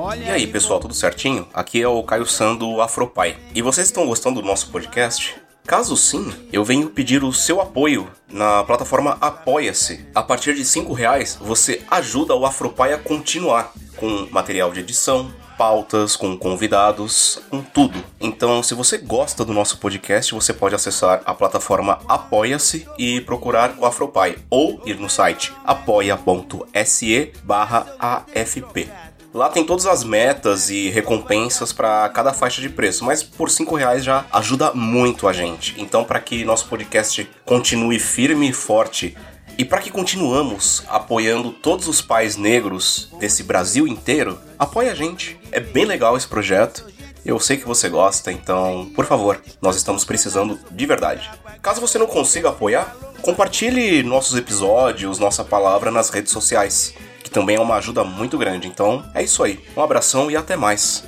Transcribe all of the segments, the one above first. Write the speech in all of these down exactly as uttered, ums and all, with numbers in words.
E aí, pessoal, tudo certinho? Aqui é o Caio San do Afropai. E vocês estão gostando do nosso podcast? Caso sim, eu venho pedir o seu apoio na plataforma Apoia-se. A partir de cinco reais, você ajuda o Afropai a continuar com material de edição, pautas, com convidados, com tudo. Então, se você gosta do nosso podcast, você pode acessar a plataforma Apoia-se e procurar o Afropai, ou ir no site apoia.se barra AFP. Lá tem todas as metas e recompensas para cada faixa de preço, mas por cinco reais já ajuda muito a gente. Então, para que nosso podcast continue firme e forte, e para que continuamos apoiando todos os pais negros desse Brasil inteiro, apoie a gente. É bem legal esse projeto. Eu sei que você gosta, então, por favor, nós estamos precisando de verdade. Caso você não consiga apoiar, compartilhe nossos episódios, nossa palavra nas redes sociais, que também é uma ajuda muito grande. Então, é isso aí. Um abração e até mais.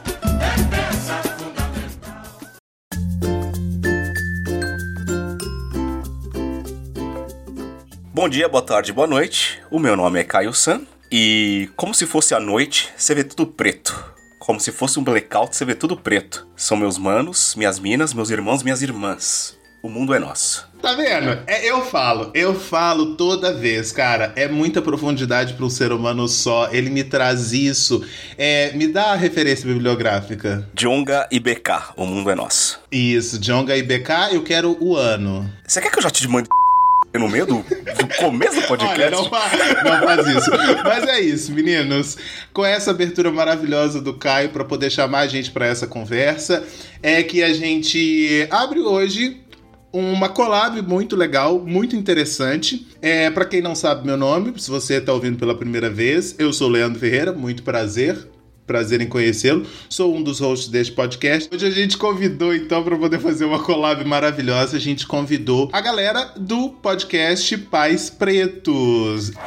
Bom dia, boa tarde, boa noite. O meu nome é Caio San e, como se fosse a noite, você vê tudo preto. Como se fosse um blackout, você vê tudo preto. São meus manos, minhas minas, meus irmãos, minhas irmãs. O mundo é nosso. Tá vendo? É, eu falo, eu falo toda vez, cara. É muita profundidade para um ser humano só. Ele me traz isso. É, me dá a referência bibliográfica. Djonga e B K, o mundo é nosso. Isso, Djonga e B K, eu quero o ano. Você quer que eu já te mande no meio do, do começo do podcast? Olha, não, fa- não faz isso. Mas é isso, meninos. Com essa abertura maravilhosa do Caio para poder chamar a gente para essa conversa, é que a gente abre hoje uma collab muito legal, muito interessante. É, para quem não sabe meu nome, se você está ouvindo pela primeira vez, eu sou Leandro Ferreira, muito prazer. Prazer em conhecê-lo. Sou um dos hosts deste podcast. Hoje a gente convidou, então, para poder fazer uma collab maravilhosa, a gente convidou a galera do podcast Pais Pretos. Êêê!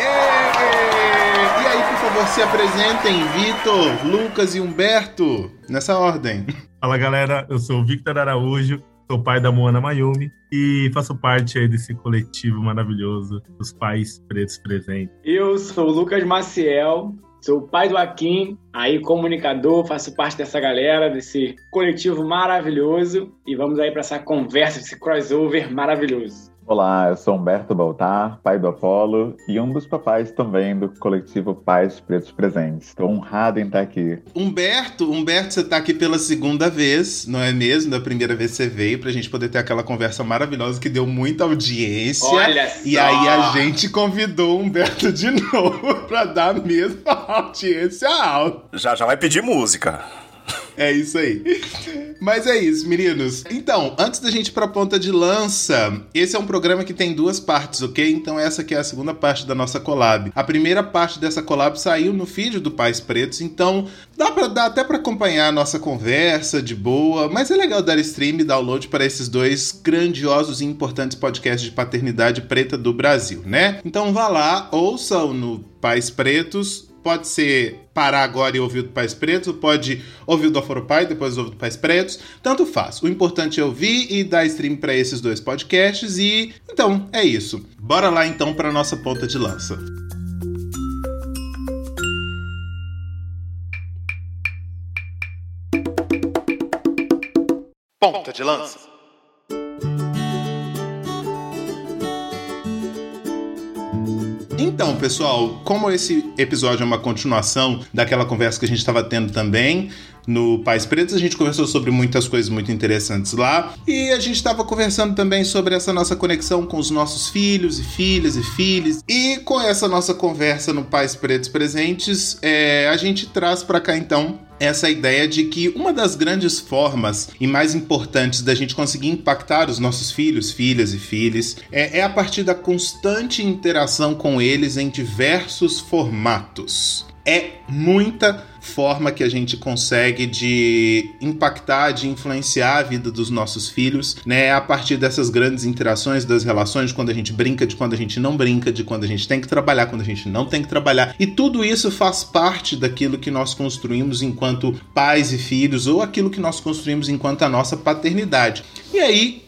E aí, por favor, se apresentem, Vitor, Lucas e Humberto, nessa ordem. Fala, galera, eu sou o Victor Araújo, sou pai da Moana Mayumi e faço parte aí desse coletivo maravilhoso dos Pais Pretos Presentes. Eu sou o Lucas Maciel, sou o pai do Akin, aí comunicador, faço parte dessa galera, desse coletivo maravilhoso e vamos aí para essa conversa, esse crossover maravilhoso. Olá, eu sou Humberto Baltar, pai do Apolo e um dos papais também do coletivo Pais Pretos Presentes. Estou honrado em estar aqui. Humberto, Humberto, você está aqui pela segunda vez, não é mesmo? Da primeira vez você veio pra gente poder ter aquela conversa maravilhosa que deu muita audiência. Olha só! E aí a gente convidou o Humberto de novo pra dar a mesma audiência alta. Já, já vai pedir música. É isso aí. Mas é isso, meninos. Então, antes da gente ir pra ponta de lança, esse é um programa que tem duas partes, ok? Então essa aqui é a segunda parte da nossa collab. A primeira parte dessa collab saiu no feed do Pais Pretos, então dá, pra, dá até pra acompanhar a nossa conversa de boa, mas é legal dar stream e download para esses dois grandiosos e importantes podcasts de paternidade preta do Brasil, né? Então vá lá, ouçam no Pais Pretos. Pode ser parar agora e ouvir o do Pais Pretos, pode ouvir o do Afropai, depois ouvir o do Pais Pretos, tanto faz. O importante é ouvir e dar stream para esses dois podcasts e, então, é isso. Bora lá então para nossa ponta de lança. Ponta de lança. Então, pessoal, como esse episódio é uma continuação daquela conversa que a gente estava tendo também no Pais Pretos, a gente conversou sobre muitas coisas muito interessantes lá e a gente estava conversando também sobre essa nossa conexão com os nossos filhos e filhas e filhos. E com essa nossa conversa no Pais Pretos Presentes, é, a gente traz para cá então essa ideia de que uma das grandes formas e mais importantes da gente conseguir impactar os nossos filhos, filhas e filhos é, é a partir da constante interação com eles em diversos formatos. É muita forma que a gente consegue de impactar, de influenciar a vida dos nossos filhos, né? A partir dessas grandes interações, das relações, de quando a gente brinca, de quando a gente não brinca, de quando a gente tem que trabalhar, quando a gente não tem que trabalhar. E tudo isso faz parte daquilo que nós construímos enquanto pais e filhos, ou aquilo que nós construímos enquanto a nossa paternidade. E aí,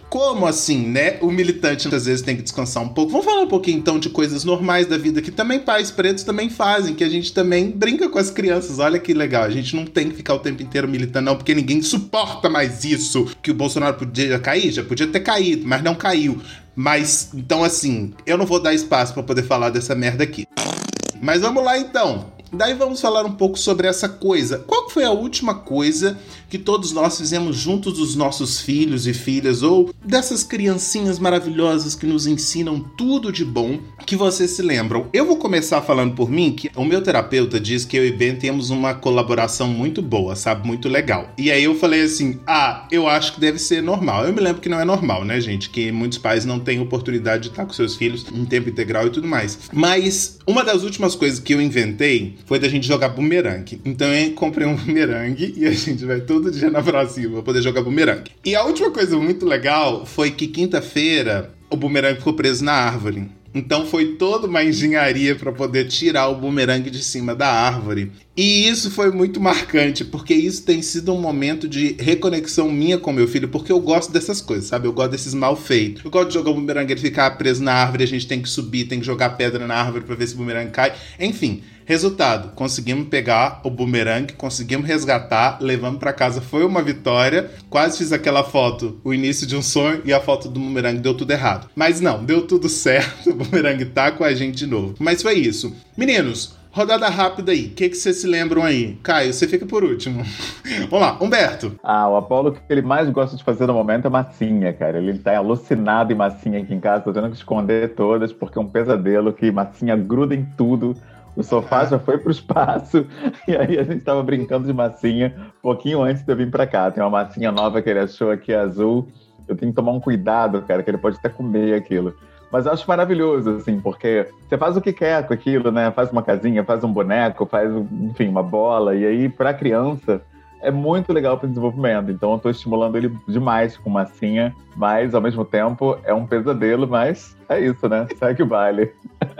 como assim, né? O militante às vezes tem que descansar um pouco. Vamos falar um pouquinho então de coisas normais da vida que também pais pretos também fazem, que a gente também brinca com as crianças. Olha que legal, a gente não tem que ficar o tempo inteiro militando não, porque ninguém suporta mais isso. Que o Bolsonaro podia cair, já podia ter caído, mas não caiu. Mas, então assim, eu não vou dar espaço pra poder falar dessa merda aqui. Mas vamos lá então. Daí vamos falar um pouco sobre essa coisa. Qual foi a última coisa que todos nós fizemos juntos dos nossos filhos e filhas, ou dessas criancinhas maravilhosas que nos ensinam tudo de bom, que vocês se lembram? Eu vou começar falando por mim, que o meu terapeuta diz que eu e Ben temos uma colaboração muito boa, sabe? Muito legal. E aí eu falei assim, ah, eu acho que deve ser normal. Eu me lembro que não é normal, né, gente? Que muitos pais não têm oportunidade de estar com seus filhos em tempo integral e tudo mais. Mas uma das últimas coisas que eu inventei foi da gente jogar bumerangue. Então eu comprei um bumerangue e a gente vai todo dia na pracinha pra poder jogar bumerangue. E a última coisa muito legal foi que quinta-feira o bumerangue ficou preso na árvore. Então foi toda uma engenharia para poder tirar o bumerangue de cima da árvore. E isso foi muito marcante, porque isso tem sido um momento de reconexão minha com meu filho, porque eu gosto dessas coisas, sabe? Eu gosto desses mal feitos. Eu gosto de jogar o bumerangue, ele ficar preso na árvore, a gente tem que subir, tem que jogar pedra na árvore para ver se o bumerangue cai. Enfim, resultado, conseguimos pegar o bumerangue, conseguimos resgatar, levamos para casa, foi uma vitória. Quase fiz aquela foto, o início de um sonho, e a foto do bumerangue deu tudo errado. Mas não, deu tudo certo, o bumerangue tá com a gente de novo. Mas foi isso. Meninos, rodada rápida aí. O que, que vocês se lembram aí? Caio, você fica por último. Vamos lá, Humberto. Ah, o Apolo, o que ele mais gosta de fazer no momento é massinha, cara. Ele tá alucinado em massinha aqui em casa, tô tendo que esconder todas, porque é um pesadelo que massinha gruda em tudo. O sofá já foi pro espaço, e aí a gente tava brincando de massinha pouquinho antes de eu vir pra cá. Tem uma massinha nova que ele achou aqui azul. Eu tenho que tomar um cuidado, cara, que ele pode até comer aquilo. Mas eu acho maravilhoso, assim, porque você faz o que quer com aquilo, né? Faz uma casinha, faz um boneco, faz, enfim, uma bola. E aí, pra criança, é muito legal pro desenvolvimento. Então, eu tô estimulando ele demais com massinha. Mas, ao mesmo tempo, é um pesadelo. Mas é isso, né? Segue o baile.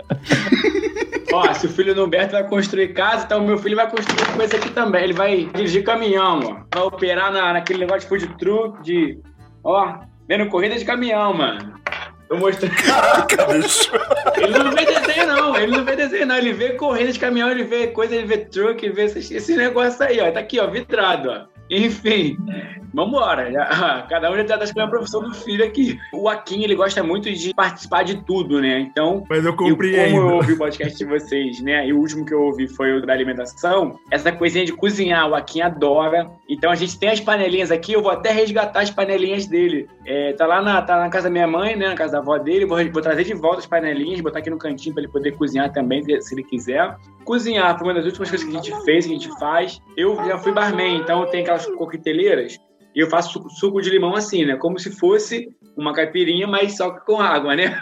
Ó, se o filho do Humberto vai construir casa, então o meu filho vai construir coisa aqui também. Ele vai dirigir caminhão, ó. Vai operar na, naquele negócio de food truck, de... Ó, vendo corrida de caminhão, mano. Tô mostrando. Caraca, bicho. Ele não vê desenho, não. Ele não vê desenho, não. Ele vê corrida de caminhão, ele vê coisa, ele vê truck, ele vê esses, esses negócios aí, ó. Tá aqui, ó, vitrado, ó. Enfim, vambora. Já, cada um já tá escolhendo a profissão do filho aqui. O Akin, ele gosta muito de participar de tudo, né? Então, mas eu compreendo. Eu, como eu ouvi o podcast de vocês, né? E o último que eu ouvi foi o da alimentação. Essa coisinha de cozinhar, o Akin adora. Então, a gente tem as panelinhas aqui. Eu vou até resgatar as panelinhas dele. É, tá lá na, tá na casa da minha mãe, né? Na casa da avó dele. Vou, vou trazer de volta as panelinhas, botar aqui no cantinho pra ele poder cozinhar também, se ele quiser. Cozinhar foi uma das últimas coisas que a gente fez, que a gente faz. Eu já fui barman, então eu tenho aquelas coqueteleiras e eu faço suco, suco de limão assim, né? Como se fosse uma caipirinha, mas só com água, né?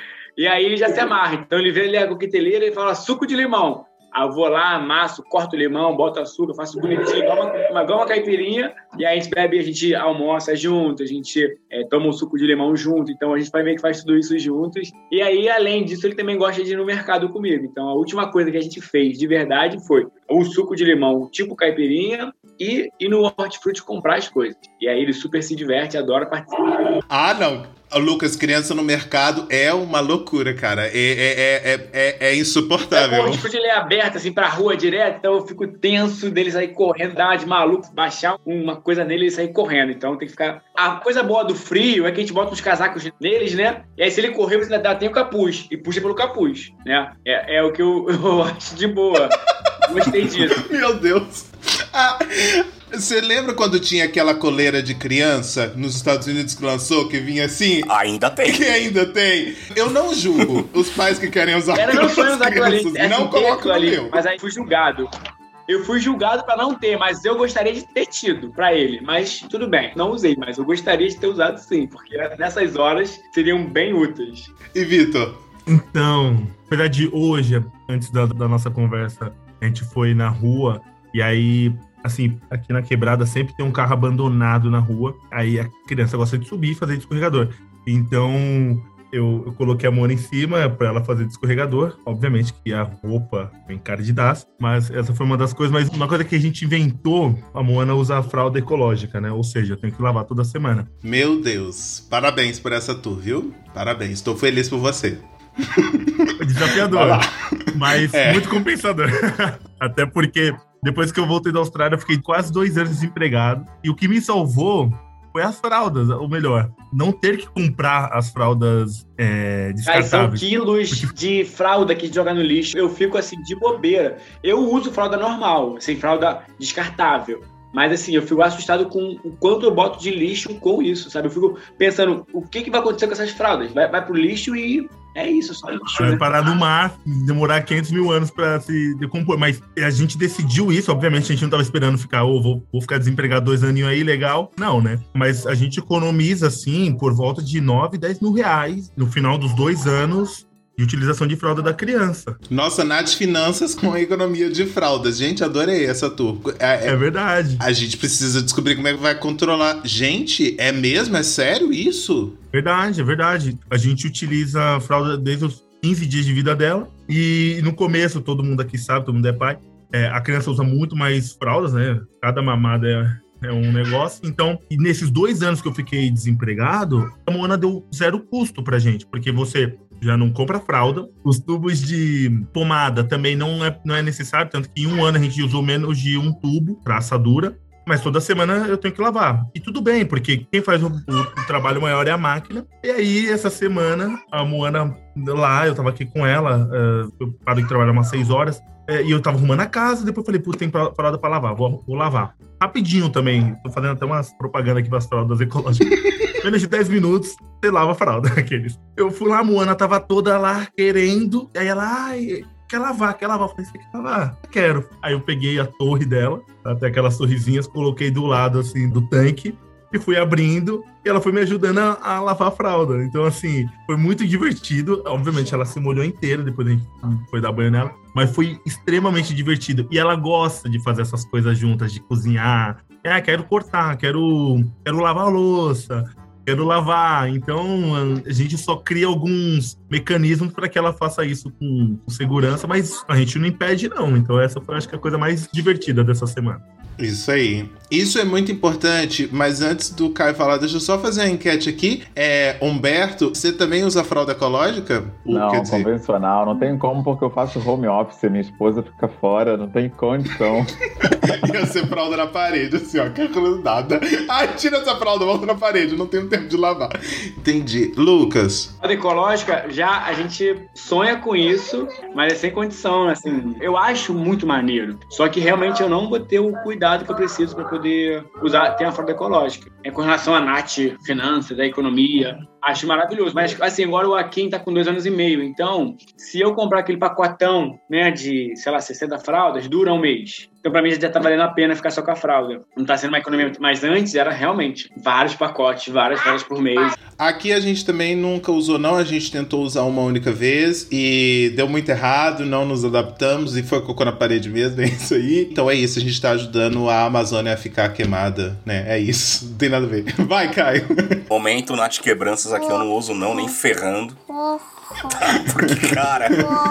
E aí ele já se amarra. Então ele vê ali a coqueteleira e fala suco de limão. Aí eu vou lá, amasso, corto o limão, boto açúcar, faço bonitinho, igual uma, igual uma caipirinha. E aí a gente bebe, a gente almoça junto, a gente é, toma um suco de limão junto. Então a gente vai ver que faz tudo isso juntos. E aí, além disso, ele também gosta de ir no mercado comigo. Então a última coisa que a gente fez de verdade foi um suco de limão tipo caipirinha e ir no Hortifruti comprar as coisas. E aí ele super se diverte, adora participar. Ah, não. Lucas, criança no mercado é uma loucura, cara. É, é, é, é, é insuportável. É, o Hortifruti ele é aberto assim pra rua direto, então eu fico tenso dele sair correndo, dar uma de maluco, baixar uma coisa nele e sair correndo. Então tem que ficar... A coisa boa do frio é que a gente bota uns casacos neles, né? E aí se ele correr, você ainda tem o capuz e puxa pelo capuz, né? É, é o que eu, eu acho de boa. Gostei disso. Meu Deus. Ah, você lembra quando tinha aquela coleira de criança nos Estados Unidos que lançou, que vinha assim? Ainda tem. Que ainda tem. Eu não julgo os pais que querem usar Era meu sonho usar aquilo ali. Não coloco no ali, meu. Mas aí fui julgado. Eu fui julgado pra não ter, mas eu gostaria de ter tido pra ele. Mas tudo bem, não usei, mas eu gostaria de ter usado sim, porque nessas horas seriam bem úteis. E Vitor? Então, na verdade, hoje, antes da, da nossa conversa, a gente foi na rua e aí, assim, aqui na quebrada sempre tem um carro abandonado na rua. Aí a criança gosta de subir e fazer de escorregador. Então, eu, eu coloquei a Moana em cima pra ela fazer de escorregador. Obviamente que a roupa é encardidaço, mas essa foi uma das coisas. Mas uma coisa que a gente inventou, a Moana usa a fralda ecológica, né? Ou seja, eu tenho que lavar toda semana. Meu Deus, parabéns por essa tour, viu? Parabéns, estou feliz por você. Desafiador, mas É. muito compensador. Até porque depois que eu voltei da Austrália, eu fiquei quase dois anos desempregado. E o que me salvou foi as fraldas, ou melhor, não ter que comprar as fraldas é, Aí são descartáveis. quilos de fralda que joga no lixo. Eu fico assim, de bobeira. Eu uso fralda normal, sem fralda descartável. Mas assim, eu fico assustado com o quanto eu boto de lixo com isso, sabe? Eu fico pensando, o que, que vai acontecer com essas fraldas? Vai, vai pro lixo e é isso, só lixo. Vai Né? parar no mar, demorar quinhentos mil anos pra se decompor. Mas a gente decidiu isso, obviamente a gente não tava esperando ficar, ô, oh, vou, vou ficar desempregado dois aninhos aí, legal. Não, né? Mas a gente economiza, assim, por volta de nove, dez mil reais no final dos dois anos de utilização de fralda da criança. Nossa, Nath Finanças com a economia de fraldas. Gente, adorei essa tour. É, É é, verdade. a gente precisa descobrir como é que vai controlar. Gente, é mesmo? É sério isso? Verdade, é verdade. A gente utiliza a fralda desde os quinze dias de vida dela. E no começo, todo mundo aqui sabe, todo mundo é pai, é, a criança usa muito mais fraldas, né? Cada mamada é, é um negócio. Então, e nesses dois anos que eu fiquei desempregado, a Moana deu zero custo pra gente, porque você já não compra fralda. Os tubos de pomada também não é, não é necessário, tanto que em um ano a gente usou menos de um tubo pra assadura. Mas toda semana eu tenho que lavar. E tudo bem, porque quem faz o, o, o trabalho maior é a máquina. E aí, essa semana, a Moana lá, eu tava aqui com ela, uh, eu paro de trabalhar umas seis horas, uh, e eu tava arrumando a casa, depois eu falei, putz, tem fralda pra lavar, vou, vou lavar. Rapidinho também, tô fazendo até umas propaganda aqui pras fraldas ecológicas. Menos de dez minutos, você lava a fralda, aqueles. Eu fui lá, a Moana tava toda lá querendo, e aí ela, ai... quer lavar, quer lavar. Eu falei, você quer lavar? Quero. Aí eu peguei a torre dela, até aquelas torrezinhas, coloquei do lado, assim, do tanque, e fui abrindo, e ela foi me ajudando a, a lavar a fralda. Então, assim, foi muito divertido. Obviamente, ela se molhou inteira, depois a gente foi dar banho nela, mas foi extremamente divertido. E ela gosta de fazer essas coisas juntas, de cozinhar. É, quero cortar, quero, quero lavar a louça, quero lavar. Então, a gente só cria alguns mecanismos para que ela faça isso com, com segurança, mas a gente não impede, não. Então, essa foi, acho que, a coisa mais divertida dessa semana. Isso aí. Isso é muito importante, mas antes do Caio falar, deixa eu só fazer uma enquete aqui. É, Humberto, você também usa fralda ecológica? Não, Quer dizer... convencional. Não tem como, porque eu faço home office, minha esposa fica fora, não tem condição. Ia ser fralda na parede, assim, ó, calculando nada. Ai, tira essa fralda, volta na parede, não tenho tempo de lavar. Entendi. Lucas? A ecológica, já a gente sonha com isso, mas é sem condição, assim. Eu acho muito maneiro, só que realmente eu não vou ter o cuidado que eu preciso para poder usar, ter uma fralda ecológica. É, com relação a Nath, finanças, da economia, acho maravilhoso. Mas, assim, agora o Akin tá com dois anos e meio, então, se eu comprar aquele pacotão, né, de, sei lá, sessenta fraldas, dura um mês. Então, pra mim, já tá valendo a pena ficar só com a fralda. Não tá sendo uma economia, mas antes era realmente vários pacotes, várias fraldas por mês. Aqui a gente também nunca usou, não. A gente tentou usar uma única vez e deu muito errado, não nos adaptamos e foi cocô na parede mesmo, é isso aí. Então é isso, a gente tá ajudando a Amazônia a ficar queimada, né? É isso, não tem nada a ver. Vai, Caio. Momento, Nath Quebranças aqui eu não uso não, nem ferrando. Porque, cara,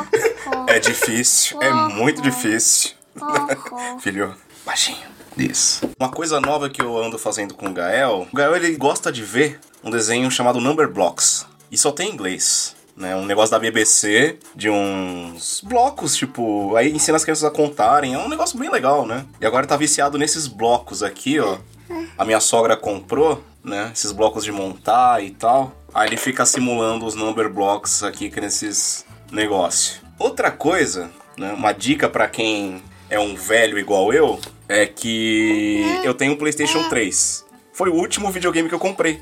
é difícil, é muito difícil. Filho, baixinho. Isso. Uma coisa nova que eu ando fazendo com o Gael, o Gael ele gosta de ver um desenho chamado Number Blocks. E só tem em inglês. Né, um negócio da B B C, de uns blocos, tipo, aí ensina as crianças a contarem, é um negócio bem legal, né? E agora tá viciado nesses blocos aqui, ó. A minha sogra comprou, né, esses blocos de montar e tal. Aí ele fica simulando os number blocks aqui nesses negócios. Outra coisa, né, uma dica pra quem é um velho igual eu, é que eu tenho um PlayStation três. Foi o último videogame que eu comprei.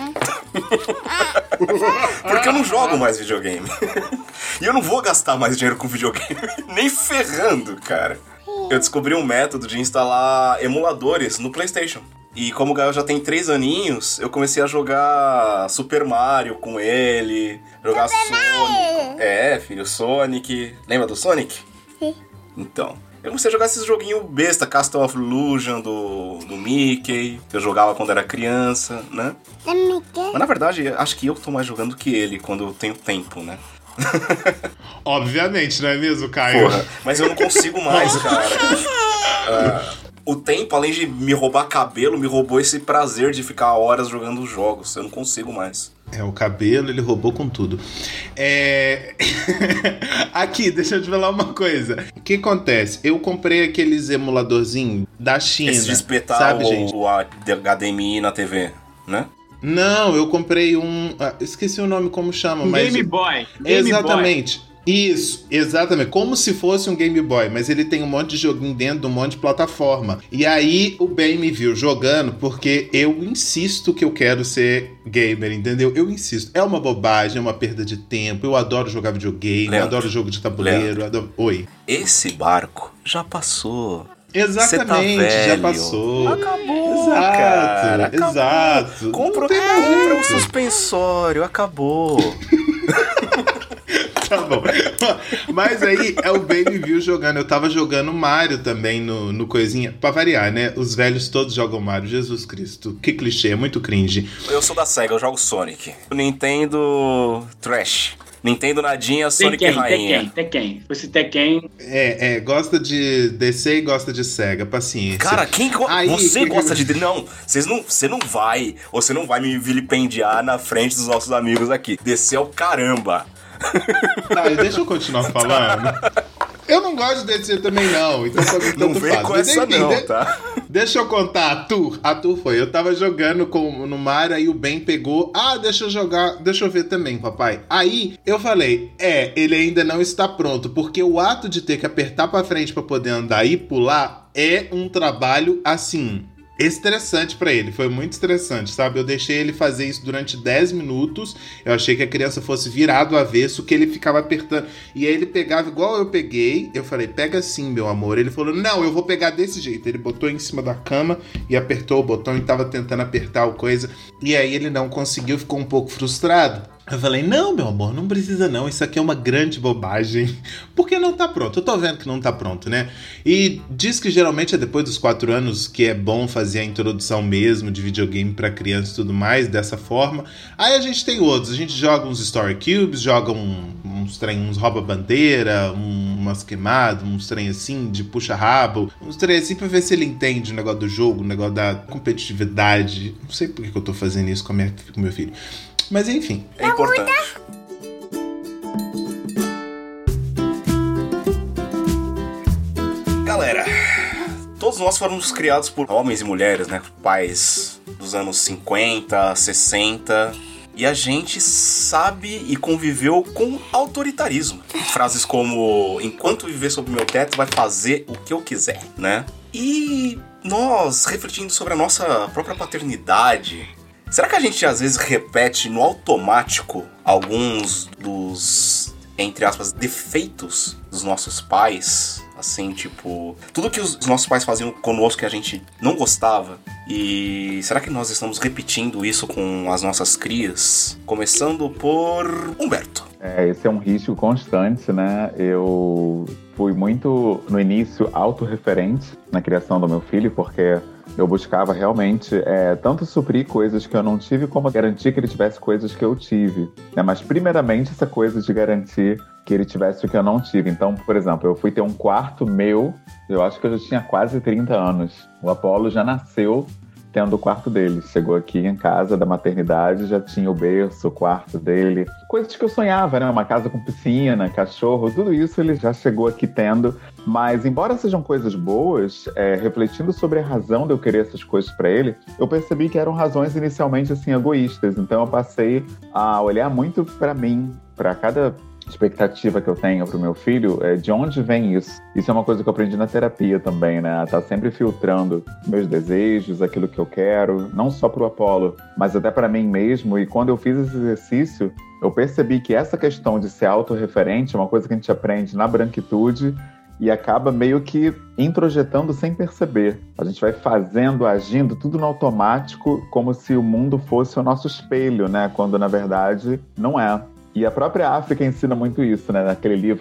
Porque eu não jogo mais videogame. E eu não vou gastar mais dinheiro com videogame. Nem ferrando, cara. Eu descobri um método de instalar emuladores no PlayStation. E como o Gael já tem três aninhos, eu comecei a jogar Super Mario com ele. Jogar Super Sonic. Mario. É, filho, Sonic. Lembra do Sonic? Sim. Então, Eu comecei a jogar esses joguinhos besta, Castle of Illusion do, do Mickey, que eu jogava quando era criança, né? Mas na verdade, acho que eu tô mais jogando que ele quando eu tenho tempo, né? Obviamente, não é mesmo, Caio? Porra, mas eu não consigo mais, cara. Uh, o tempo, além de me roubar cabelo, me roubou esse prazer de ficar horas jogando jogos. Eu não consigo mais. É, o cabelo ele roubou com tudo. É... Aqui, deixa eu te falar uma coisa. O que acontece? Eu comprei aqueles emuladorzinhos da China. Esse de espetar sabe, o, gente? o H D M I na T V, né? Não, eu comprei um... Ah, esqueci o nome, como chama, Um mas... Game Boy. Game Exatamente. Boy. Isso, exatamente. Como se fosse um Game Boy, mas ele tem um monte de joguinho dentro de um monte de plataforma. E aí o Ben me viu jogando porque eu insisto que eu quero ser gamer, entendeu? Eu insisto. É uma bobagem, é uma perda de tempo. Eu adoro jogar videogame, Leandro, eu adoro jogo de tabuleiro. Eu adoro... Oi. Esse barco já passou. Exatamente, tá velho. já passou. Acabou, exato, cara. Acabou. Exato. Compra, Não tem compra um muito. suspensório, acabou. Tá bom. Mas aí é o Ben me viu jogando. Eu tava jogando Mario também no, no coisinha. Pra variar, né? Os velhos todos jogam Mario. Jesus Cristo. Que clichê, é muito cringe. Eu sou da SEGA, eu jogo Sonic. O Nintendo Trash. Nintendo nadinha, Sonic Tekken, rainha. Tekken, Tekken. Se fosse Tekken... É, é, gosta de D C e gosta de Sega, paciência. Cara, quem go- Aí, você que- gosta de... Não, vocês não, você não vai, ou você não vai me vilipendiar na frente dos nossos amigos aqui. D C é o caramba. Tá, deixa eu continuar falando. Eu não gosto de D C também, não. Então, pra mim, Não tanto vem faz. com Mas, essa enfim, não, de- tá? Deixa eu contar a tour. A tour foi, eu tava jogando com, no Mario, aí o Ben pegou, ah, deixa eu jogar, deixa eu ver também, papai. Aí eu falei, é, ele ainda não está pronto, porque o ato de ter que apertar pra frente pra poder andar e pular é um trabalho, assim, estressante pra ele. Foi muito estressante, sabe? Eu deixei ele fazer isso durante dez minutos, eu achei que a criança fosse virar do avesso, que ele ficava apertando, e aí ele pegava igual eu peguei, eu falei, pega assim, meu amor. Ele falou, não, eu vou pegar desse jeito. Ele botou em cima da cama e apertou o botão e tava tentando apertar o coisa, e aí ele não conseguiu, ficou um pouco frustrado. Eu falei, não, meu amor, não precisa não, isso aqui é uma grande bobagem, porque não tá pronto, eu tô vendo que não tá pronto, né? E diz que geralmente é depois dos quatro anos que é bom fazer a introdução mesmo de videogame pra criança e tudo mais, dessa forma. Aí a gente tem outros, a gente joga uns Story Cubes, joga um, uns trem, uns rouba-bandeira, um, umas queimadas, uns trem assim, de puxa-rabo, uns trem assim pra ver se ele entende o negócio do jogo, o negócio da competitividade. Não sei por que eu tô fazendo isso com, a minha, com meu filho. Mas enfim. É importante. Galera, todos nós fomos criados por homens e mulheres, né? Pais dos anos cinquenta, sessenta. E a gente sabe e conviveu com autoritarismo. Frases como, enquanto viver sob meu teto, vai fazer o que eu quiser, né? E nós, refletindo sobre a nossa própria paternidade... Será que a gente às vezes repete no automático alguns dos, entre aspas, defeitos dos nossos pais? Assim, tipo, tudo que os nossos pais faziam conosco que a gente não gostava. E será que nós estamos repetindo isso com as nossas crias? Começando por Humberto. É, esse é um risco constante, né? Eu fui muito, no início, autorreferente na criação do meu filho, porque eu buscava realmente é, tanto suprir coisas que eu não tive, como garantir que ele tivesse coisas que eu tive, né? Mas, primeiramente, essa coisa de garantir que ele tivesse o que eu não tive. Então, por exemplo, eu fui ter um quarto meu, eu acho que eu já tinha quase trinta anos. O Apolo já nasceu tendo o quarto dele. Chegou aqui em casa da maternidade, já tinha o berço, o quarto dele. Coisas que eu sonhava, né? Uma casa com piscina, cachorro, tudo isso ele já chegou aqui tendo. Mas, embora sejam coisas boas, é, refletindo sobre a razão de eu querer essas coisas para ele, eu percebi que eram razões inicialmente, assim, egoístas. Então, eu passei a olhar muito para mim, para cada expectativa que eu tenho pro meu filho, é de onde vem isso. Isso é uma coisa que eu aprendi na terapia também, né? Tá sempre filtrando meus desejos, aquilo que eu quero, não só pro Apolo, mas até para mim mesmo. E quando eu fiz esse exercício, eu percebi que essa questão de ser autorreferente é uma coisa que a gente aprende na branquitude e acaba meio que introjetando sem perceber. A gente vai fazendo, agindo, tudo no automático, como se o mundo fosse o nosso espelho, né? Quando, na verdade, não é. E a própria África ensina muito isso, né? Naquele livro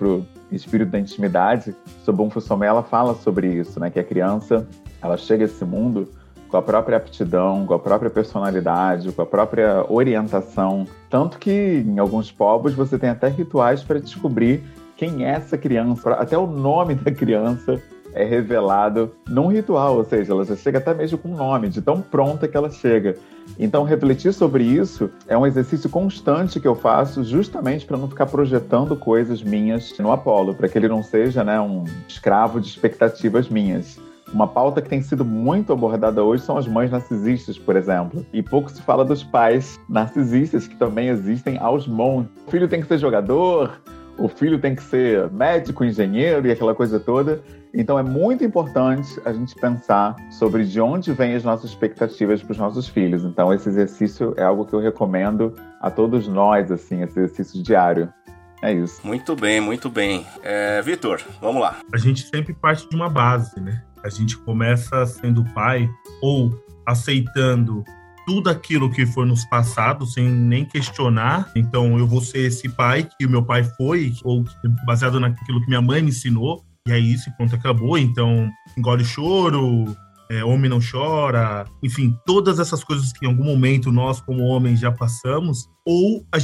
Espírito da Intimidade, Sobonfu Somé, ela fala sobre isso, né? Que a criança, ela chega a esse mundo com a própria aptidão, com a própria personalidade, com a própria orientação. Tanto que, em alguns povos, você tem até rituais para descobrir quem é essa criança. Até o nome da criança é revelado num ritual, ou seja, ela já chega até mesmo com um nome, de tão pronta que ela chega. Então, refletir sobre isso é um exercício constante que eu faço justamente para não ficar projetando coisas minhas no Apolo, para que ele não seja, né, um escravo de expectativas minhas. Uma pauta que tem sido muito abordada hoje são as mães narcisistas, por exemplo. E pouco se fala dos pais narcisistas, que também existem aos montes. O filho tem que ser jogador, o filho tem que ser médico, engenheiro e aquela coisa toda. Então é muito importante a gente pensar sobre de onde vêm as nossas expectativas para os nossos filhos. Então esse exercício é algo que eu recomendo a todos nós, assim, esse exercício diário. É isso. Muito bem, muito bem. É, Vitor, vamos lá. A gente sempre parte de uma base, né? A gente começa sendo pai ou aceitando tudo aquilo que foi nos passados, sem nem questionar. Então, eu vou ser esse pai que o meu pai foi, ou baseado naquilo que minha mãe me ensinou, e aí isso, pronto, acabou. Então, engole choro, é, homem não chora, enfim, todas essas coisas que em algum momento nós, como homens, já passamos, ou a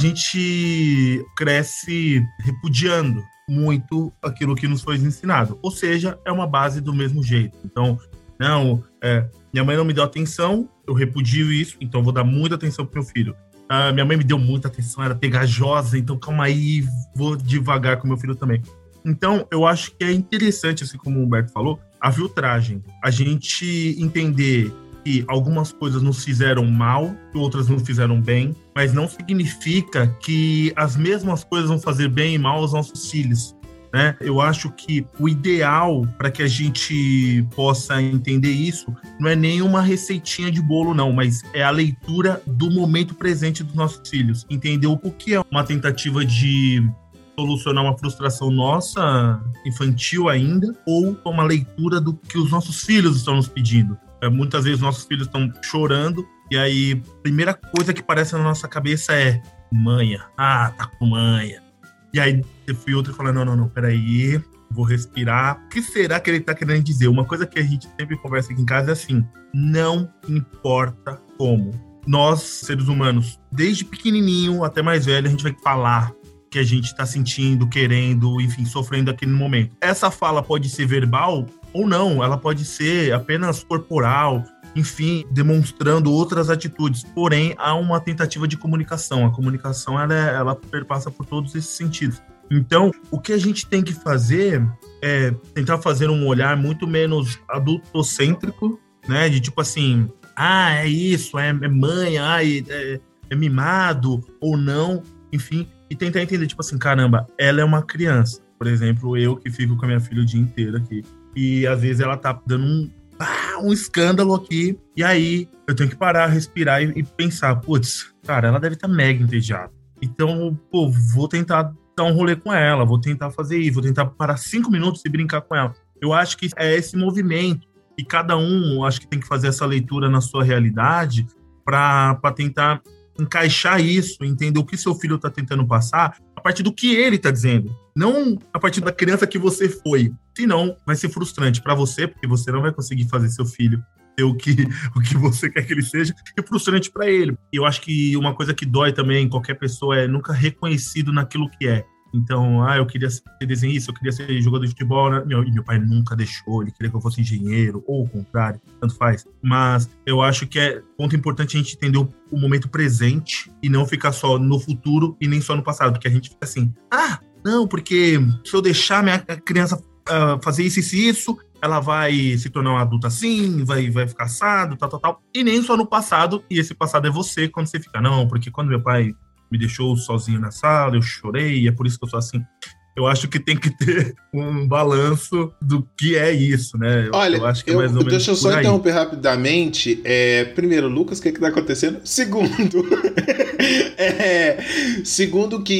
gente cresce repudiando muito aquilo que nos foi ensinado. Ou seja, é uma base do mesmo jeito. Então, não, é, minha mãe não me deu atenção, eu repudio isso, então vou dar muita atenção pro meu filho. Ah, minha mãe me deu muita atenção, era pegajosa, então calma aí, vou devagar com meu filho também. Então, eu acho que é interessante, assim como o Humberto falou, a filtragem. A gente entender que algumas coisas nos fizeram mal, que outras nos fizeram bem, mas não significa que as mesmas coisas vão fazer bem e mal aos nossos filhos, né? Eu acho que o ideal para que a gente possa entender isso não é nenhuma receitinha de bolo, não, mas é a leitura do momento presente dos nossos filhos. Entender o que é uma tentativa de solucionar uma frustração nossa, infantil ainda, ou uma leitura do que os nossos filhos estão nos pedindo. É, muitas vezes nossos filhos estão chorando, e aí a primeira coisa que aparece na nossa cabeça é manha, ah, tá com manha. E aí eu fui outro e falei, não, não, não, peraí, vou respirar. O que será que ele tá querendo dizer? Uma coisa que a gente sempre conversa aqui em casa é assim, não importa como. Nós, seres humanos, desde pequenininho até mais velho, a gente vai falar que a gente tá sentindo, querendo, enfim, sofrendo aqui no momento. Essa fala pode ser verbal ou não, ela pode ser apenas corporal, enfim, demonstrando outras atitudes. Porém, há uma tentativa de comunicação. A comunicação, ela, é, ela perpassa por todos esses sentidos. Então, o que a gente tem que fazer é tentar fazer um olhar muito menos adultocêntrico, né? De tipo assim, ah, é isso, é, é mãe, ah, é, é mimado ou não, enfim, e tentar entender, tipo assim, caramba, ela é uma criança. Por exemplo, eu que fico com a minha filha o dia inteiro aqui. E às vezes ela tá dando um, ah, um escândalo aqui. E aí eu tenho que parar, respirar e, e pensar, putz, cara, ela deve estar mega entediada. Então, pô, vou tentar dar um rolê com ela, vou tentar fazer isso, vou tentar parar cinco minutos e brincar com ela. Eu acho que é esse movimento. E cada um, acho que tem que fazer essa leitura na sua realidade para tentar encaixar isso, entender o que seu filho está tentando passar a partir do que ele está dizendo, não a partir da criança que você foi. Senão, vai ser frustrante para você, porque você não vai conseguir fazer seu filho ter o que, o que você quer que ele seja, e frustrante para ele. E eu acho que uma coisa que dói também em qualquer pessoa é nunca reconhecido naquilo que é. Então, ah, eu queria ser desenhista, eu queria ser jogador de futebol, né? Meu, e meu pai nunca deixou, ele queria que eu fosse engenheiro, ou o contrário, tanto faz. Mas eu acho que é ponto importante a gente entender o, o momento presente e não ficar só no futuro e nem só no passado, porque a gente fica assim, ah, não, porque se eu deixar minha criança uh, fazer isso, isso e isso, ela vai se tornar uma adulta assim, vai, vai ficar assado, tal, tal, tal. E nem só no passado, e esse passado é você, quando você fica, não, porque quando meu pai me deixou sozinho na sala, eu chorei, e é por isso que eu sou assim. Eu acho que tem que ter um balanço do que é isso, né? Olha, eu acho que é eu, mais ou menos deixa eu só por aí. interromper rapidamente. É, primeiro, Lucas, o que é que tá acontecendo? Segundo, é, segundo que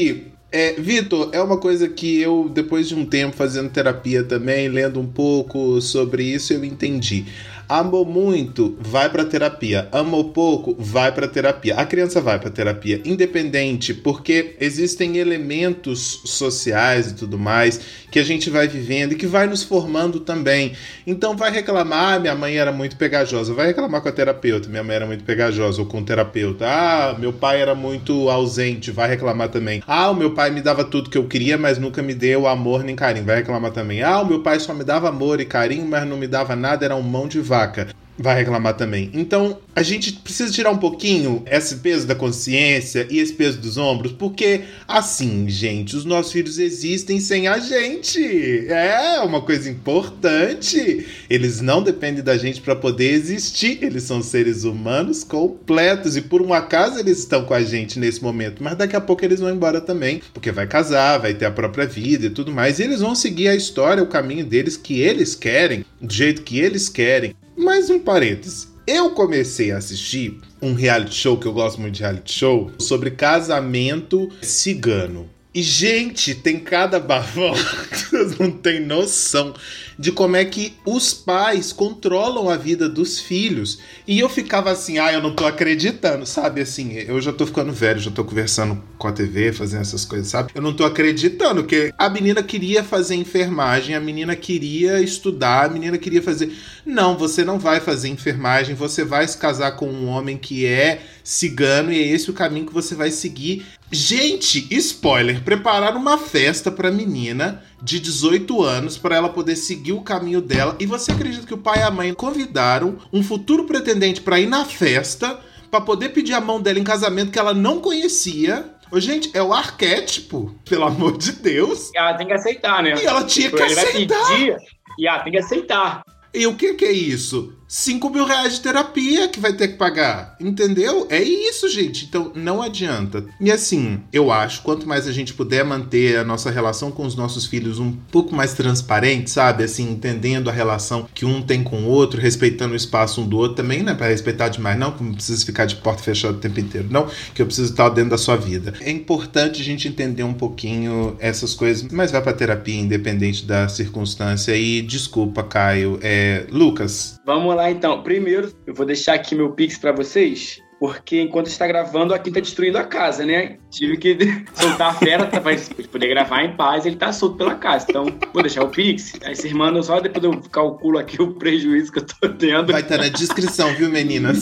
É, Vitor, é uma coisa que eu, depois de um tempo fazendo terapia também, lendo um pouco sobre isso, eu entendi. Amou muito, vai pra terapia. Amou pouco, vai pra terapia. A criança vai pra terapia, independente, porque existem elementos sociais e tudo mais que a gente vai vivendo e que vai nos formando também. Então vai reclamar, ah, minha mãe era muito pegajosa. Vai reclamar com a terapeuta, minha mãe era muito pegajosa, ou com o terapeuta. Ah, meu pai era muito ausente, vai reclamar também. Ah, o meu pai me dava tudo que eu queria, mas nunca me deu amor nem carinho, vai reclamar também. Ah, o meu pai só me dava amor e carinho, mas não me dava nada, era um mão de vaca. Vai reclamar também. Então, a gente precisa tirar um pouquinho esse peso da consciência e esse peso dos ombros, porque, assim, gente, os nossos filhos existem sem a gente. É uma coisa importante. Eles não dependem da gente para poder existir. Eles são seres humanos completos e, por um acaso, eles estão com a gente nesse momento. Mas daqui a pouco eles vão embora também, porque vai casar, vai ter a própria vida e tudo mais. E eles vão seguir a história, o caminho deles que eles querem, do jeito que eles querem. Mais um parênteses. Eu comecei a assistir um reality show, que eu gosto muito de reality show, sobre casamento cigano. E, gente, tem cada bafão que vocês não têm noção de como é que os pais controlam a vida dos filhos. E eu ficava assim, ah, eu não tô acreditando, sabe? Assim, eu já tô ficando velho, já tô conversando com a T V, fazendo essas coisas, sabe? Eu não tô acreditando que a menina queria fazer enfermagem, a menina queria estudar, a menina queria fazer... Não, você não vai fazer enfermagem, você vai se casar com um homem que é cigano e é esse o caminho que você vai seguir. Gente, spoiler, prepararam uma festa pra menina de dezoito anos para ela poder seguir o caminho dela. E você acredita que o pai e a mãe convidaram um futuro pretendente para ir na festa, para poder pedir a mão dela em casamento que ela não conhecia? Ô, gente, é o arquétipo, pelo amor de Deus. Ela tem que aceitar, né? E ela tinha que Ele aceitar. Vai pedir, e ela tem que aceitar. E o que que é isso? cinco mil reais de terapia que vai ter que pagar, entendeu? É isso, gente. Então, não adianta. E assim, eu acho, quanto mais a gente puder manter a nossa relação com os nossos filhos um pouco mais transparente, sabe? Assim, entendendo a relação que um tem com o outro, respeitando o espaço um do outro também, né? Pra respeitar demais, não, que não precisa ficar de porta fechada o tempo inteiro, não, que eu preciso estar dentro da sua vida. É importante a gente entender um pouquinho essas coisas, mas vai pra terapia, independente da circunstância. E desculpa, Caio. É... Lucas. Vamos lá, então. Primeiro, eu vou deixar aqui meu Pix pra vocês, porque enquanto está gravando, aqui tá destruindo a casa, né? Tive que soltar a fera pra poder gravar em paz, ele tá solto pela casa. Então, vou deixar o Pix. Aí vocês mandam só, depois eu calculo aqui o prejuízo que eu tô tendo. Vai estar na descrição, viu, meninas?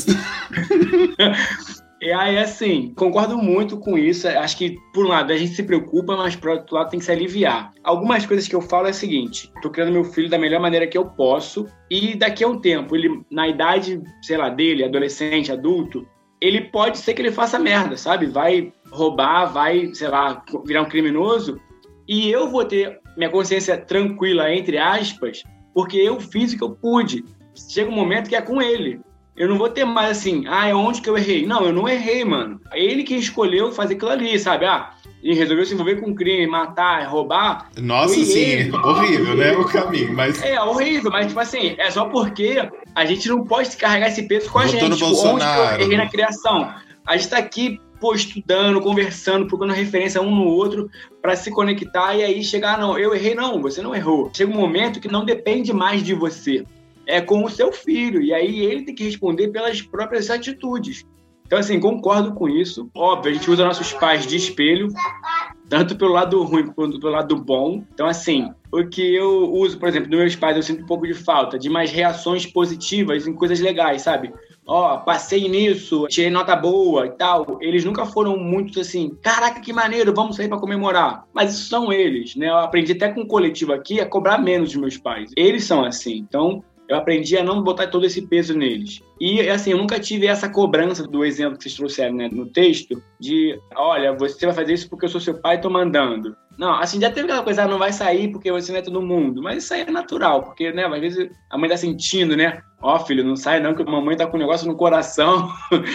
E aí, assim, concordo muito com isso. Acho que, por um lado, a gente se preocupa, mas, por outro lado, tem que se aliviar. Algumas coisas que eu falo é o seguinte: tô criando meu filho da melhor maneira que eu posso, e daqui a um tempo, ele, na idade, sei lá, dele, adolescente, adulto, ele pode ser que ele faça merda, sabe? Vai roubar, vai, sei lá, virar um criminoso, e eu vou ter minha consciência tranquila, entre aspas, porque eu fiz o que eu pude. Chega um momento que é com ele. Eu não vou ter mais assim, ah, é onde que eu errei? Não, eu não errei, mano. É ele que escolheu fazer aquilo ali, sabe? Ah, e resolveu se envolver com crime, matar, roubar. Nossa, sim, ele. Horrível, né? O caminho, mas... É, horrível, mas tipo assim, é só porque a gente não pode carregar esse peso com a Votou gente. No tipo, Bolsonaro. Onde que eu errei na criação? A gente tá aqui, pô, estudando, conversando, procurando referência um no outro pra se conectar e aí chegar, não, eu errei, não, você não errou. Chega um momento que não depende mais de você. É com o seu filho, e aí ele tem que responder pelas próprias atitudes. Então, assim, concordo com isso. Óbvio, a gente usa nossos pais de espelho, tanto pelo lado ruim quanto pelo lado bom. Então, assim, o que eu uso, por exemplo, dos meus pais, eu sinto um pouco de falta de mais reações positivas em coisas legais, sabe? Ó, oh, passei nisso, tirei nota boa e tal. Eles nunca foram muito assim, caraca, que maneiro, vamos sair pra comemorar. Mas isso são eles, né? Eu aprendi até com o coletivo aqui a cobrar menos dos meus pais. Eles são assim, então... eu aprendi a não botar todo esse peso neles. E, assim, eu nunca tive essa cobrança do exemplo que vocês trouxeram, né, no texto, de, olha, você vai fazer isso porque eu sou seu pai e tô mandando. Não, assim, já teve aquela coisa, ah, não vai sair porque você não é todo mundo. Mas isso aí é natural, porque, né, às vezes a mãe tá sentindo, né, ó, oh, filho, não sai não, que a mamãe tá com um negócio no coração.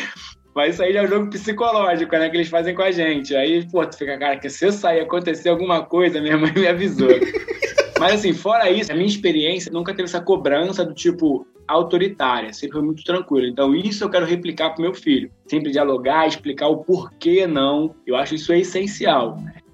Mas isso aí já é um jogo psicológico, né, que eles fazem com a gente. Aí, pô, tu fica, cara, que se eu sair e acontecer alguma coisa, minha mãe me avisou. Mas, assim, fora isso, a minha experiência nunca teve essa cobrança do tipo autoritária, sempre foi muito tranquilo. Então, isso eu quero replicar pro meu filho. Sempre dialogar, explicar o porquê não. Eu acho isso essencial.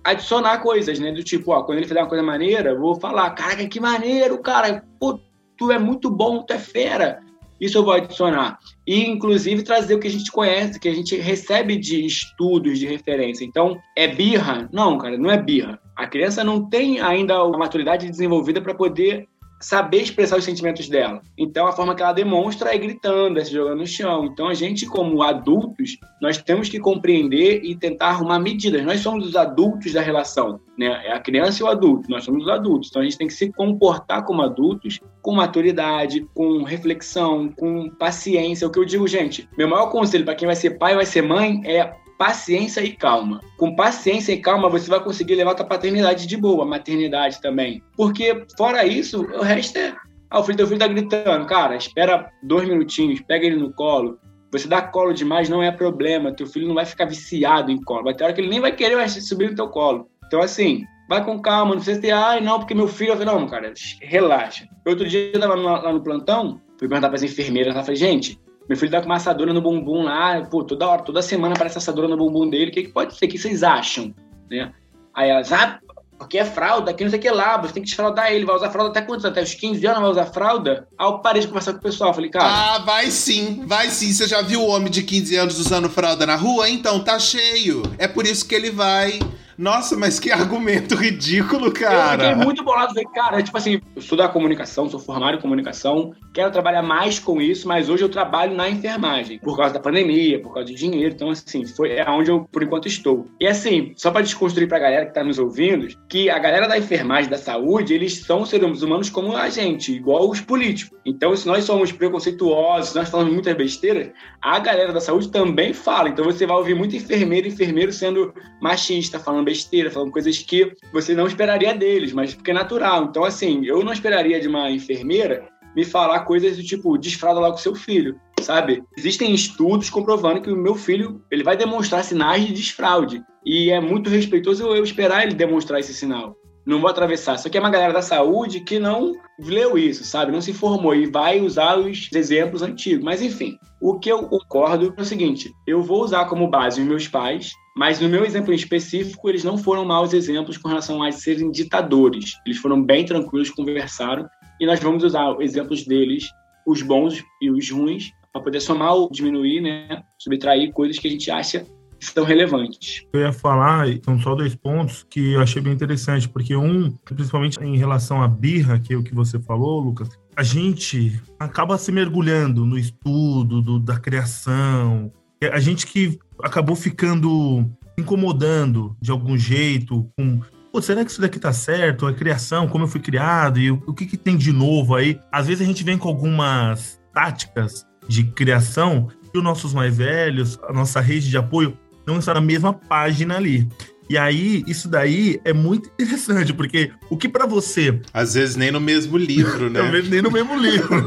adicionar coisas, né? Do tipo, ó, quando ele fizer uma coisa maneira, eu vou falar, caraca, que maneiro, cara, pô, tu é muito bom, tu é fera. Isso eu vou adicionar. E, inclusive, trazer o que a gente conhece, que a gente recebe de estudos, de referência. Então, é birra? Não, cara, não é birra. A criança não tem ainda a maturidade desenvolvida para poder saber expressar os sentimentos dela. Então, a forma que ela demonstra é gritando, é se jogando no chão. Então, a gente, como adultos, nós temos que compreender e tentar arrumar medidas. Nós somos os adultos da relação, né? É a criança e o adulto, nós somos os adultos. Então, a gente tem que se comportar como adultos, com maturidade, com reflexão, com paciência. O que eu digo, gente, meu maior conselho para quem vai ser pai e vai ser mãe é paciência e calma. Com paciência e calma, você vai conseguir levar a tua paternidade de boa, a maternidade também. Porque, fora isso, o resto é... Ah, o filho, teu filho tá gritando. Cara, espera dois minutinhos, pega ele no colo. Você dá colo demais, não é problema. Teu filho não vai ficar viciado em colo. Vai ter hora que ele nem vai querer subir no teu colo. Então, assim, vai com calma. Não precisa ter, ai, não, porque meu filho... Não, cara, relaxa. Outro dia, eu tava lá no plantão, fui perguntar pras enfermeiras. Ela falou, gente... Meu filho tá com uma assadura no bumbum lá, pô, toda hora, toda semana aparece assadura no bumbum dele, o que, que pode ser? O que vocês acham? Né? Aí elas, ah, porque é fralda, aqui não sei o que lá, você tem que desfraldar ele, vai usar fralda até quantos? Até os quinze anos vai usar fralda? Aí eu parei de conversar com o pessoal, falei, cara... Ah, vai sim, vai sim, você já viu o homem de quinze anos usando fralda na rua? Então, tá cheio, é por isso que ele vai... Nossa, mas que argumento ridículo, cara. Eu fiquei muito bolado. Falei, cara, tipo assim, eu sou da comunicação, sou formado em comunicação, quero trabalhar mais com isso, mas hoje eu trabalho na enfermagem, por causa da pandemia, por causa de dinheiro. Então, assim, foi é onde eu, por enquanto, estou. E assim, só para desconstruir pra galera que tá nos ouvindo, que a galera da enfermagem, da saúde, eles são seres humanos como a gente, igual os políticos. Então, se nós somos preconceituosos, se nós falamos muitas besteiras, a galera da saúde também fala. Então, você vai ouvir muito enfermeiro e enfermeiro sendo machista, falando besteira, falando coisas que você não esperaria deles, mas porque é natural. Então, assim, eu não esperaria de uma enfermeira me falar coisas do tipo, desfralda lá com seu filho, sabe? Existem estudos comprovando que o meu filho, ele vai demonstrar sinais de desfraude. E é muito respeitoso eu esperar ele demonstrar esse sinal. Não vou atravessar. Só que é uma galera da saúde que não leu isso, sabe? Não se informou e vai usar os exemplos antigos. Mas, enfim, o que eu concordo é o seguinte, eu vou usar como base os meus pais, mas no meu exemplo em específico, eles não foram maus exemplos com relação a serem ditadores. Eles foram bem tranquilos, conversaram, e nós vamos usar exemplos deles, os bons e os ruins, para poder somar ou diminuir, né? Subtrair coisas que a gente acha que são relevantes. Eu ia falar, são só dois pontos que eu achei bem interessante, porque um, principalmente em relação à birra, que é o que você falou, Lucas, a gente acaba se mergulhando no estudo do, da criação, a gente que acabou ficando incomodando de algum jeito com, pô, será que isso daqui tá certo? A criação, como eu fui criado, e o, o que que tem de novo aí? Às vezes a gente vem com algumas táticas de criação e os nossos mais velhos, a nossa rede de apoio, não está na mesma página ali. E aí, isso daí é muito interessante, porque o que pra você... Às vezes nem no mesmo livro, né? Talvez nem no mesmo livro.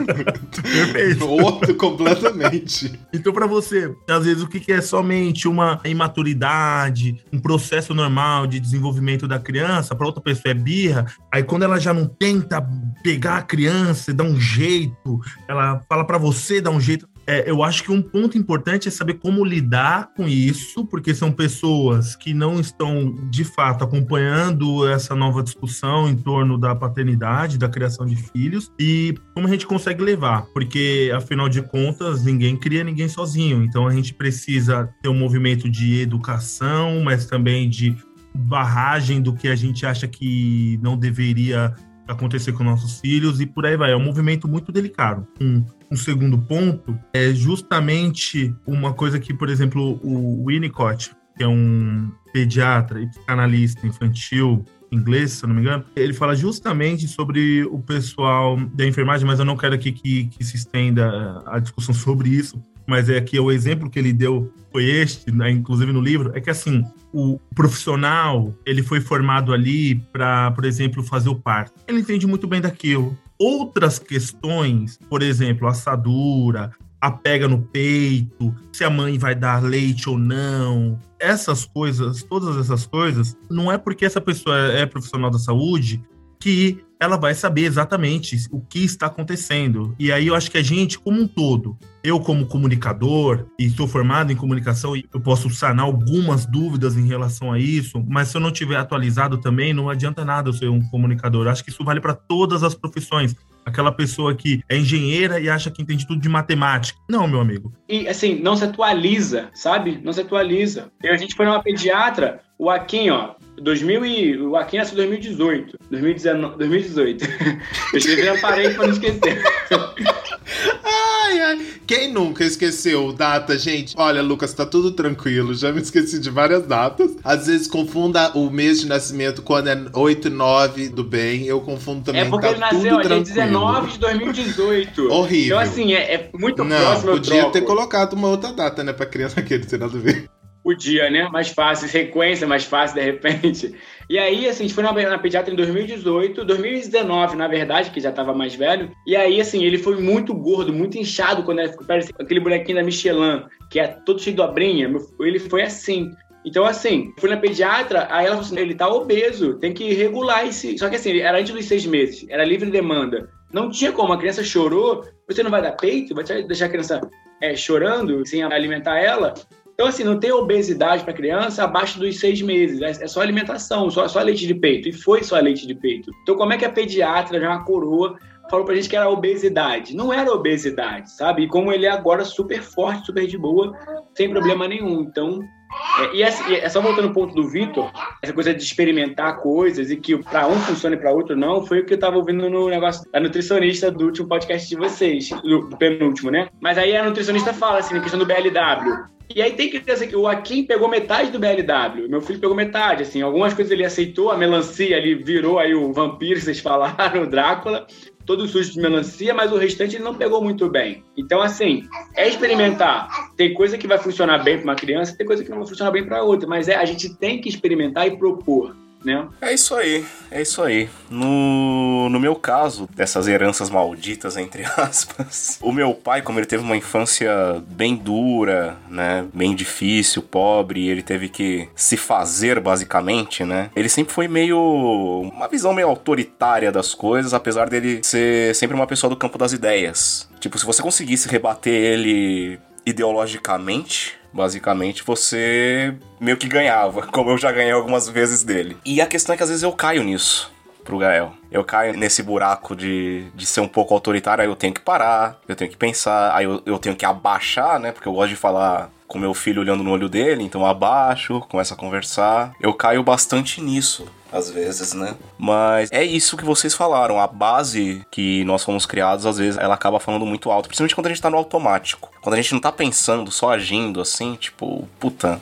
Perfeito. Outro completamente. Então, pra você, às vezes, o que é somente uma imaturidade, um processo normal de desenvolvimento da criança, pra outra pessoa é birra, aí quando ela já não tenta pegar a criança, dá um jeito, ela fala pra você dar um jeito... É, eu acho que um ponto importante é saber como lidar com isso, porque são pessoas que não estão, de fato, acompanhando essa nova discussão em torno da paternidade, da criação de filhos, e como a gente consegue levar, porque, afinal de contas, ninguém cria ninguém sozinho, então a gente precisa ter um movimento de educação, mas também de barragem do que a gente acha que não deveria acontecer com nossos filhos, e por aí vai. É um movimento muito delicado. Um, um segundo ponto é justamente uma coisa que, por exemplo, o Winnicott, que é um pediatra e psicanalista infantil inglês, se eu não me engano, ele fala justamente sobre o pessoal da enfermagem, mas eu não quero aqui que, que se estenda a discussão sobre isso, mas é que o exemplo que ele deu foi este, né, inclusive no livro, é que assim, o profissional, ele foi formado ali para, por exemplo, fazer o parto. Ele entende muito bem daquilo. Outras questões, por exemplo, assadura, a pega no peito, se a mãe vai dar leite ou não, essas coisas, todas essas coisas, não é porque essa pessoa é profissional da saúde que ela vai saber exatamente o que está acontecendo. E aí eu acho que a gente, como um todo, eu como comunicador, e sou formado em comunicação, eu posso sanar algumas dúvidas em relação a isso, mas se eu não tiver atualizado também, não adianta nada eu ser um comunicador. Acho que isso vale para todas as profissões. Aquela pessoa que é engenheira e acha que entende tudo de matemática. Não, meu amigo. E, assim, não se atualiza, sabe? Não se atualiza. E a gente foi numa pediatra, o Akin, ó, dois mil e... o Akin nasceu em dois mil e dezoito. dois mil e dezenove, dois mil e dezoito. Eu escrevi na parede pra não esquecer. Ai, ai. Quem nunca esqueceu data, gente? Olha, Lucas, tá tudo tranquilo. Já me esqueci de várias datas. Às vezes confunda o mês de nascimento quando é oito e nove do bem. Eu confundo também. É porque tá ele nasceu tudo ó, dia tranquilo. dezenove de dois mil e dezoito. Horrível. Então, assim, é, é muito não, próximo. Eu podia troco. ter colocado uma outra data, né? Pra criança aquele, sem nada a ver. Podia, né? Mais fácil, sequência mais fácil, de repente. E aí, assim, a gente foi na, na pediatra em dois mil e dezoito, dois mil e dezenove, na verdade, que já estava mais velho. E aí, assim, ele foi muito gordo, muito inchado, quando ele parecia aquele bonequinho da Michelin, que é todo cheio de dobrinha. Ele foi assim. Então, assim, fui na pediatra, aí ela falou assim, ele tá obeso, tem que regular esse... Só que, assim, era antes dos seis meses, era livre demanda. Não tinha como, a criança chorou, você não vai dar peito, vai deixar a criança é, chorando, sem alimentar ela... Então, assim, não tem obesidade para criança abaixo dos seis meses. É só alimentação, só, só leite de peito. E foi só leite de peito. Então, como é que a pediatra, já uma coroa, falou pra gente que era obesidade? Não era obesidade, sabe? E como ele é agora super forte, super de boa, sem problema nenhum. Então, é, e, é, e é só voltando ao ponto do Vitor, essa coisa de experimentar coisas e que para um funciona e para outro não, foi o que eu tava ouvindo no negócio da nutricionista do último podcast de vocês, do, do penúltimo, né? Mas aí a nutricionista fala, assim, na questão do B L W. E aí tem criança que o Akin pegou metade do B L W, meu filho pegou metade, assim, algumas coisas ele aceitou, a melancia ali virou aí o vampiro, vocês falaram, o Drácula, todo sujo de melancia, mas o restante ele não pegou muito bem. Então, assim, é experimentar. Tem coisa que vai funcionar bem para uma criança, tem coisa que não vai funcionar bem para outra, mas é, a gente tem que experimentar e propor. Né? É isso aí, é isso aí. No, no meu caso, dessas heranças malditas, entre aspas, o meu pai, como ele teve uma infância bem dura, né, bem difícil, pobre, ele teve que se fazer, basicamente, né, ele sempre foi meio... uma visão meio autoritária das coisas, apesar dele ser sempre uma pessoa do campo das ideias. Tipo, se você conseguisse rebater ele ideologicamente... basicamente, você meio que ganhava, como eu já ganhei algumas vezes dele. E a questão é que às vezes eu caio nisso, pro Gael. Eu caio nesse buraco de, de ser um pouco autoritário, aí eu tenho que parar, eu tenho que pensar, aí eu, eu tenho que abaixar, né, porque eu gosto de falar com meu filho olhando no olho dele, então eu abaixo, começo a conversar. Eu caio bastante nisso, às vezes, né? Mas é isso que vocês falaram, a base que nós fomos criados, às vezes, ela acaba falando muito alto, principalmente quando a gente tá no automático. Quando a gente não tá pensando, só agindo, assim, tipo, puta...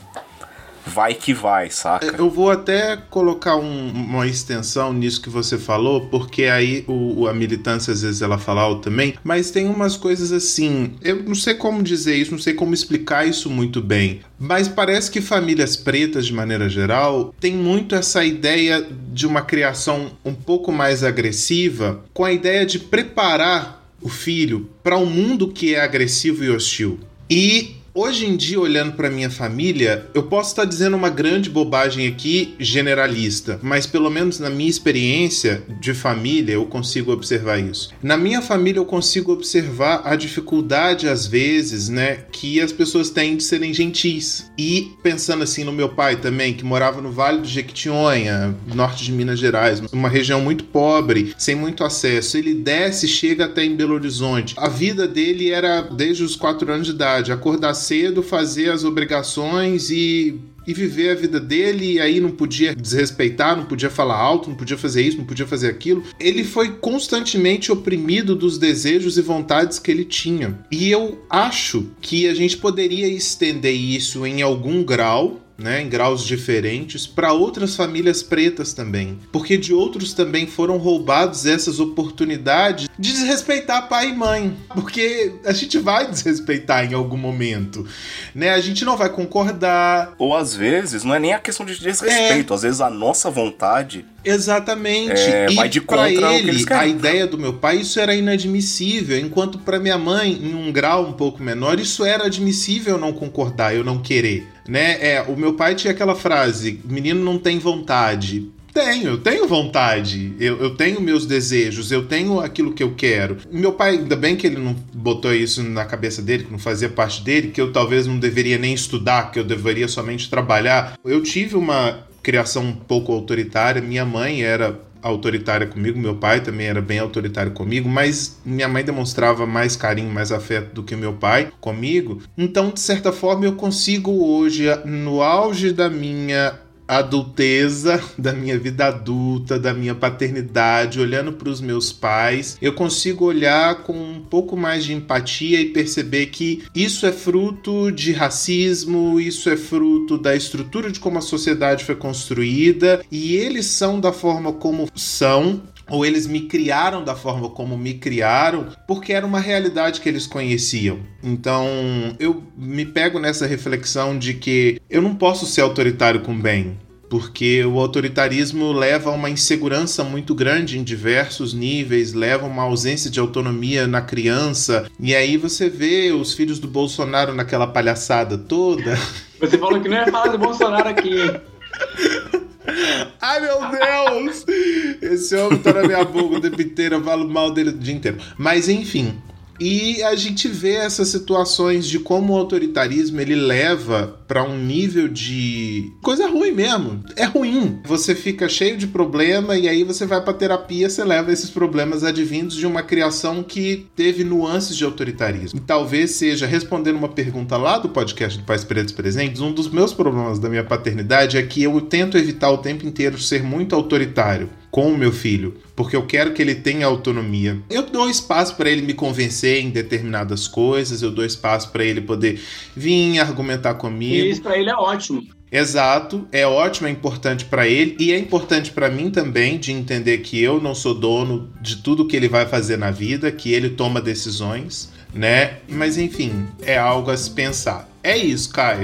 vai que vai, saca? Eu vou até colocar um, uma extensão nisso que você falou, porque aí o, a militância às vezes ela fala alto também, mas tem umas coisas assim, eu não sei como dizer isso, não sei como explicar isso muito bem, mas parece que famílias pretas, de maneira geral, tem muito essa ideia de uma criação um pouco mais agressiva, com a ideia de preparar o filho para um mundo que é agressivo e hostil. E hoje em dia, olhando para minha família, eu posso estar dizendo uma grande bobagem aqui, generalista, mas pelo menos na minha experiência de família, eu consigo observar isso. Na minha família, eu consigo observar a dificuldade, às vezes, né, que as pessoas têm de serem gentis. E pensando assim no meu pai também, que morava no Vale do Jequitinhonha, norte de Minas Gerais, uma região muito pobre, sem muito acesso. Ele desce e chega até em Belo Horizonte. A vida dele era, desde os quatro anos de idade, acordar cedo, fazer as obrigações e, e viver a vida dele, e aí não podia desrespeitar, não podia falar alto, não podia fazer isso, não podia fazer aquilo. Ele foi constantemente oprimido dos desejos e vontades que ele tinha. E eu acho que a gente poderia estender isso em algum grau, né, em graus diferentes, para outras famílias pretas também. Porque de outros também foram roubados essas oportunidades de desrespeitar pai e mãe. Porque a gente vai desrespeitar em algum momento, né? A gente não vai concordar. Ou às vezes, não é nem a questão de desrespeito, é. Às vezes a nossa vontade... Exatamente. É, e vai de contra pra ele, o que eles querem. A ideia do meu pai, isso era inadmissível, enquanto para minha mãe, em um grau um pouco menor, isso era admissível eu não concordar, eu não querer, né? É, o meu pai tinha aquela frase, menino não tem vontade. Tenho, eu tenho vontade, eu, eu tenho meus desejos, eu tenho aquilo que eu quero. Meu pai, ainda bem que ele não botou isso na cabeça dele, que não fazia parte dele, que eu talvez não deveria nem estudar, que eu deveria somente trabalhar. Eu tive uma criação um pouco autoritária, minha mãe era autoritária comigo, meu pai também era bem autoritário comigo, mas minha mãe demonstrava mais carinho, mais afeto do que meu pai comigo. Então, de certa forma, eu consigo hoje, no auge da minha adulteza, da minha vida adulta, da minha paternidade, olhando para os meus pais, eu consigo olhar com um pouco mais de empatia e perceber que isso é fruto de racismo, isso é fruto da estrutura de como a sociedade foi construída, e eles são da forma como são, ou eles me criaram da forma como me criaram, porque era uma realidade que eles conheciam. Então, eu me pego nessa reflexão de que eu não posso ser autoritário com bem, porque o autoritarismo leva a uma insegurança muito grande em diversos níveis, leva a uma ausência de autonomia na criança, e aí você vê os filhos do Bolsonaro naquela palhaçada toda. Você falou que não ia falar do Bolsonaro aqui. Ai, meu Deus! Esse homem tá na minha boca o tempo inteiro, eu falo mal dele o dia inteiro. Mas, enfim, e a gente vê essas situações de como o autoritarismo ele leva para um nível de coisa ruim mesmo. É ruim. Você fica cheio de problema e aí você vai pra terapia, você leva esses problemas advindos de uma criação que teve nuances de autoritarismo. E talvez seja, respondendo uma pergunta lá do podcast do Pais Pretos Presentes, um dos meus problemas da minha paternidade é que eu tento evitar o tempo inteiro ser muito autoritário com o meu filho, porque eu quero que ele tenha autonomia. Eu dou espaço para ele me convencer em determinadas coisas, eu dou espaço para ele poder vir argumentar comigo. E isso para ele é ótimo. Exato, é ótimo, é importante para ele e é importante para mim também de entender que eu não sou dono de tudo que ele vai fazer na vida, que ele toma decisões, né? Mas enfim, é algo a se pensar. É isso, Caio.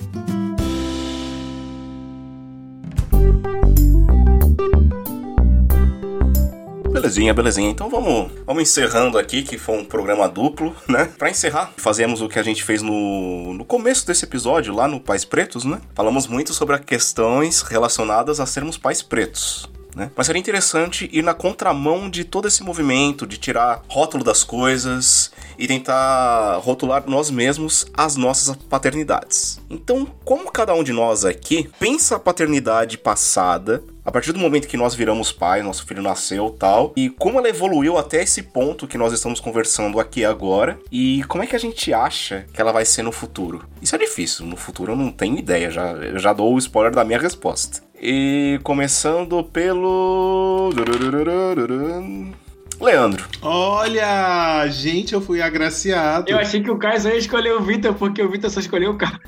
Belezinha, belezinha. Então vamos, vamos encerrando aqui, que foi um programa duplo, né? Pra encerrar, fazemos o que a gente fez no, no começo desse episódio, lá no Pais Pretos, né? Falamos muito sobre as questões relacionadas a sermos pais pretos, né? Mas seria interessante ir na contramão de todo esse movimento, de tirar rótulo das coisas e tentar rotular nós mesmos as nossas paternidades. Então, como cada um de nós aqui pensa a paternidade passada, a partir do momento que nós viramos pais, nosso filho nasceu e tal, e como ela evoluiu até esse ponto que nós estamos conversando aqui agora, e como é que a gente acha que ela vai ser no futuro? Isso é difícil, no futuro eu não tenho ideia, já, eu já dou o spoiler da minha resposta. E começando pelo... Leandro. Olha, gente, eu fui agraciado. Eu achei que o Caio só ia escolher o Vitor, porque o Vitor só escolheu o Caio.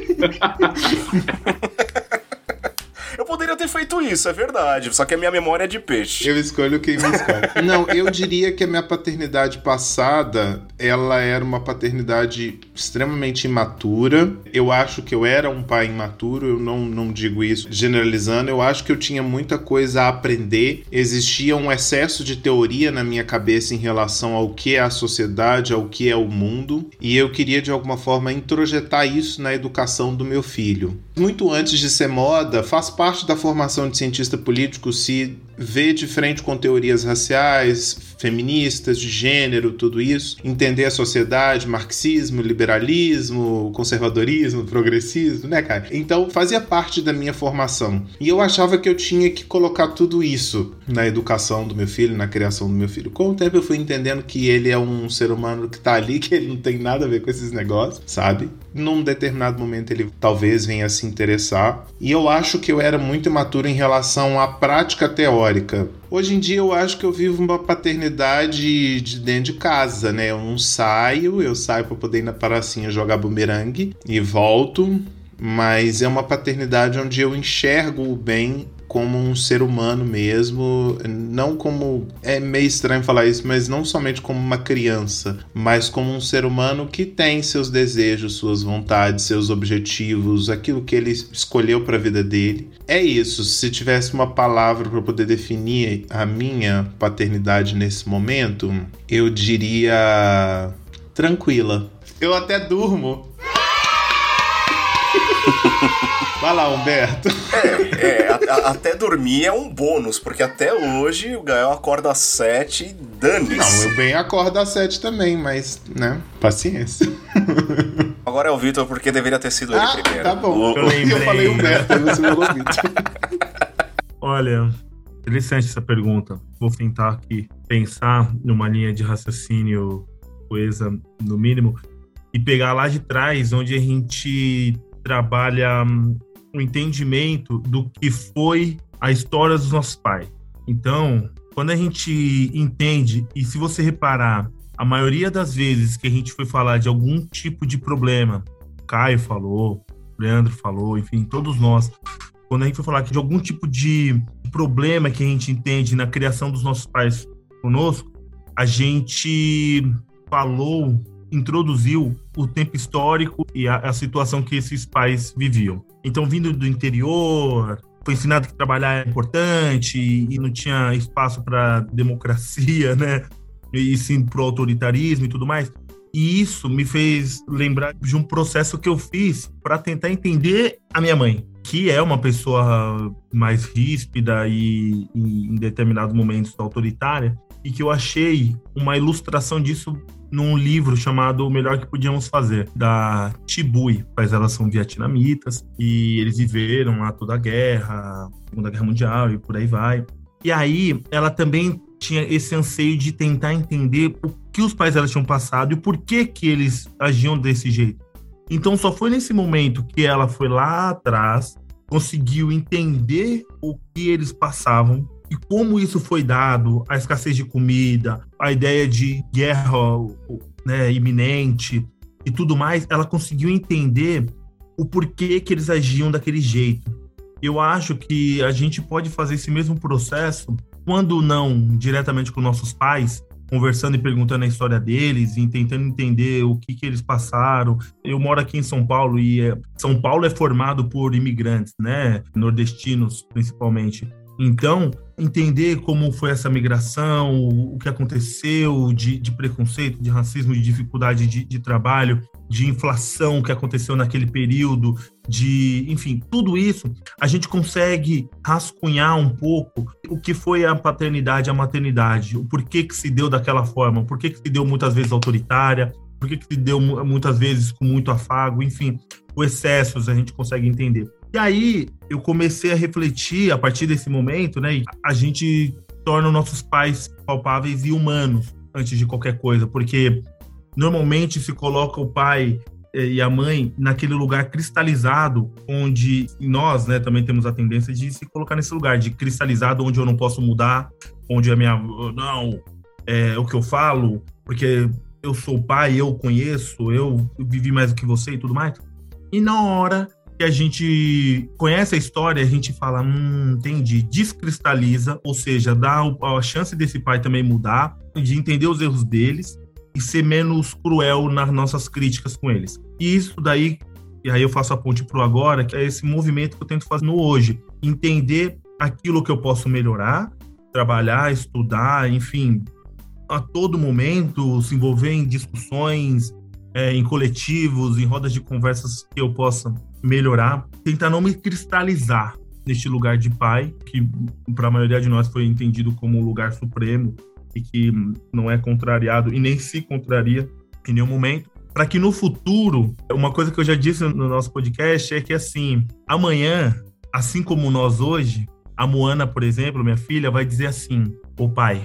Eu poderia ter feito isso, é verdade, só que a minha memória é de peixe. Eu escolho quem me escolhe. Não, eu diria que a minha paternidade passada, ela era uma paternidade extremamente imatura. Eu acho que eu era um pai imaturo, eu não, não digo isso generalizando, eu acho que eu tinha muita coisa a aprender. Existia um excesso de teoria na minha cabeça em relação ao que é a sociedade, ao que é o mundo, e eu queria de alguma forma introjetar isso na educação do meu filho. Muito antes de ser moda, faz parte da formação de cientista político se ver de frente com teorias raciais, feministas, de gênero, tudo isso, entender a sociedade, marxismo, liberalismo, conservadorismo, progressismo, né, cara? Então fazia parte da minha formação. E eu achava que eu tinha que colocar tudo isso na educação do meu filho, na criação do meu filho. Com o tempo eu fui entendendo que ele é um ser humano que tá ali, que ele não tem nada a ver com esses negócios, sabe? Num determinado momento ele talvez venha a se interessar. E eu acho que eu era muito imaturo em relação à prática teórica. Hoje em dia eu acho que eu vivo uma paternidade de dentro de casa, né? Eu não saio, eu saio para poder ir na pracinha jogar bumerangue e volto, mas é uma paternidade onde eu enxergo o bem como um ser humano mesmo, não como... É meio estranho falar isso, mas não somente como uma criança, mas como um ser humano que tem seus desejos, suas vontades, seus objetivos, aquilo que ele escolheu para a vida dele. É isso, se tivesse uma palavra para poder definir a minha paternidade nesse momento, eu diria tranquila. Eu até durmo. Vai lá, Humberto. É, é a, a, até dormir é um bônus, porque até hoje o Gael acorda às sete e dane-se. Não, eu bem acordo às sete também, mas, né, paciência. Agora é o Vitor, porque deveria ter sido ah, ele primeiro. Tá bom, eu, eu falei Humberto, aí você falou Vitor. Olha, interessante essa pergunta. Vou tentar aqui pensar numa linha de raciocínio coesa, no mínimo, e pegar lá de trás, onde a gente trabalha o entendimento do que foi a história dos nossos pais. Então, quando a gente entende, e se você reparar, a maioria das vezes que a gente foi falar de algum tipo de problema, o Caio falou, o Leandro falou, enfim, todos nós, quando a gente foi falar de algum tipo de problema que a gente entende na criação dos nossos pais conosco, a gente falou, introduziu o tempo histórico e a, a situação que esses pais viviam. Então, vindo do interior, foi ensinado que trabalhar é importante e, e não tinha espaço para democracia, né? E sim para o autoritarismo e tudo mais. E isso me fez lembrar de um processo que eu fiz para tentar entender a minha mãe, que é uma pessoa mais ríspida e, e em determinados momentos autoritária, e que eu achei uma ilustração disso num livro chamado O Melhor Que Podíamos Fazer, da Thi Bui. Mas elas são vietnamitas e eles viveram lá toda a guerra, Segunda Guerra Mundial e por aí vai. E aí ela também tinha esse anseio de tentar entender o que os pais delas tinham passado e o porquê que eles agiam desse jeito. Então só foi nesse momento que ela foi lá atrás, conseguiu entender o que eles passavam e como isso foi dado, a escassez de comida, a ideia de guerra, né, iminente e tudo mais, ela conseguiu entender o porquê que eles agiam daquele jeito. Eu acho que a gente pode fazer esse mesmo processo, quando não diretamente com nossos pais, conversando e perguntando a história deles e tentando entender o que, que eles passaram. Eu moro aqui em São Paulo e é, São Paulo é formado por imigrantes, né? Nordestinos, principalmente. Então, entender como foi essa migração, o que aconteceu de, de preconceito, de racismo, de dificuldade de, de trabalho, de inflação que aconteceu naquele período, de, enfim, tudo isso, a gente consegue rascunhar um pouco o que foi a paternidade, a maternidade, o porquê que se deu daquela forma, o porquê que se deu muitas vezes autoritária, por que se deu muitas vezes com muito afago, enfim, os excessos a gente consegue entender. E aí eu comecei a refletir a partir desse momento, né? E a gente torna os nossos pais palpáveis e humanos antes de qualquer coisa, porque normalmente se coloca o pai e a mãe naquele lugar cristalizado, onde nós, né, também temos a tendência de se colocar nesse lugar de cristalizado, onde eu não posso mudar, onde a minha não é o que eu falo, porque eu sou pai, eu conheço, eu vivi mais do que você e tudo mais. E na hora que a gente conhece a história, a gente fala, hum, entendi, descristaliza, ou seja, dá a chance desse pai também mudar, de entender os erros deles e ser menos cruel nas nossas críticas com eles. E isso daí, e aí eu faço a ponte pro agora, que é esse movimento que eu tento fazer no hoje, entender aquilo que eu posso melhorar, trabalhar, estudar, enfim, a todo momento se envolver em discussões, é, em coletivos, em rodas de conversas que eu possa melhorar, tentar não me cristalizar neste lugar de pai, que para a maioria de nós foi entendido como um lugar supremo e que não é contrariado e nem se contraria em nenhum momento, para que no futuro, uma coisa que eu já disse no nosso podcast é que assim, amanhã, assim como nós hoje, a Moana, por exemplo, minha filha, vai dizer assim, ô pai,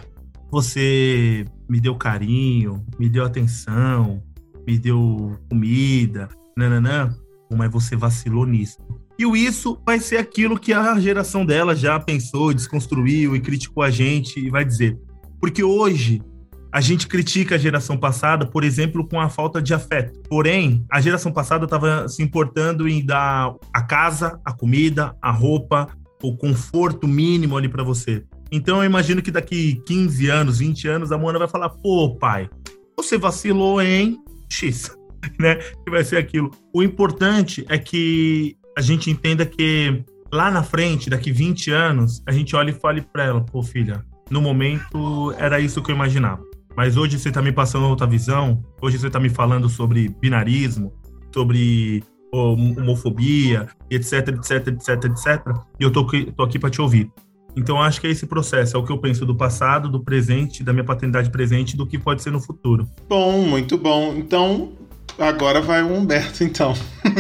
você me deu carinho, me deu atenção, me deu comida, nananã, mas você vacilou nisso. E isso vai ser aquilo que a geração dela já pensou, desconstruiu e criticou a gente e vai dizer. Porque hoje a gente critica a geração passada, por exemplo, com a falta de afeto. Porém, a geração passada estava se importando em dar a casa, a comida, a roupa, o conforto mínimo ali para você. Então eu imagino que daqui quinze anos, vinte anos, a Moana vai falar, pô, pai, você vacilou em X, né? Que vai ser aquilo. O importante é que a gente entenda que lá na frente, daqui vinte anos, a gente olhe e fale para ela, pô, filha, no momento era isso que eu imaginava. Mas hoje você está me passando outra visão, hoje você está me falando sobre binarismo, sobre homofobia, etc, etc, etc, etc. E eu tô, tô aqui para te ouvir. Então, acho que é esse processo, é o que eu penso do passado, do presente, da minha paternidade presente, do que pode ser no futuro. Bom, muito bom. Então, agora vai o Humberto, então.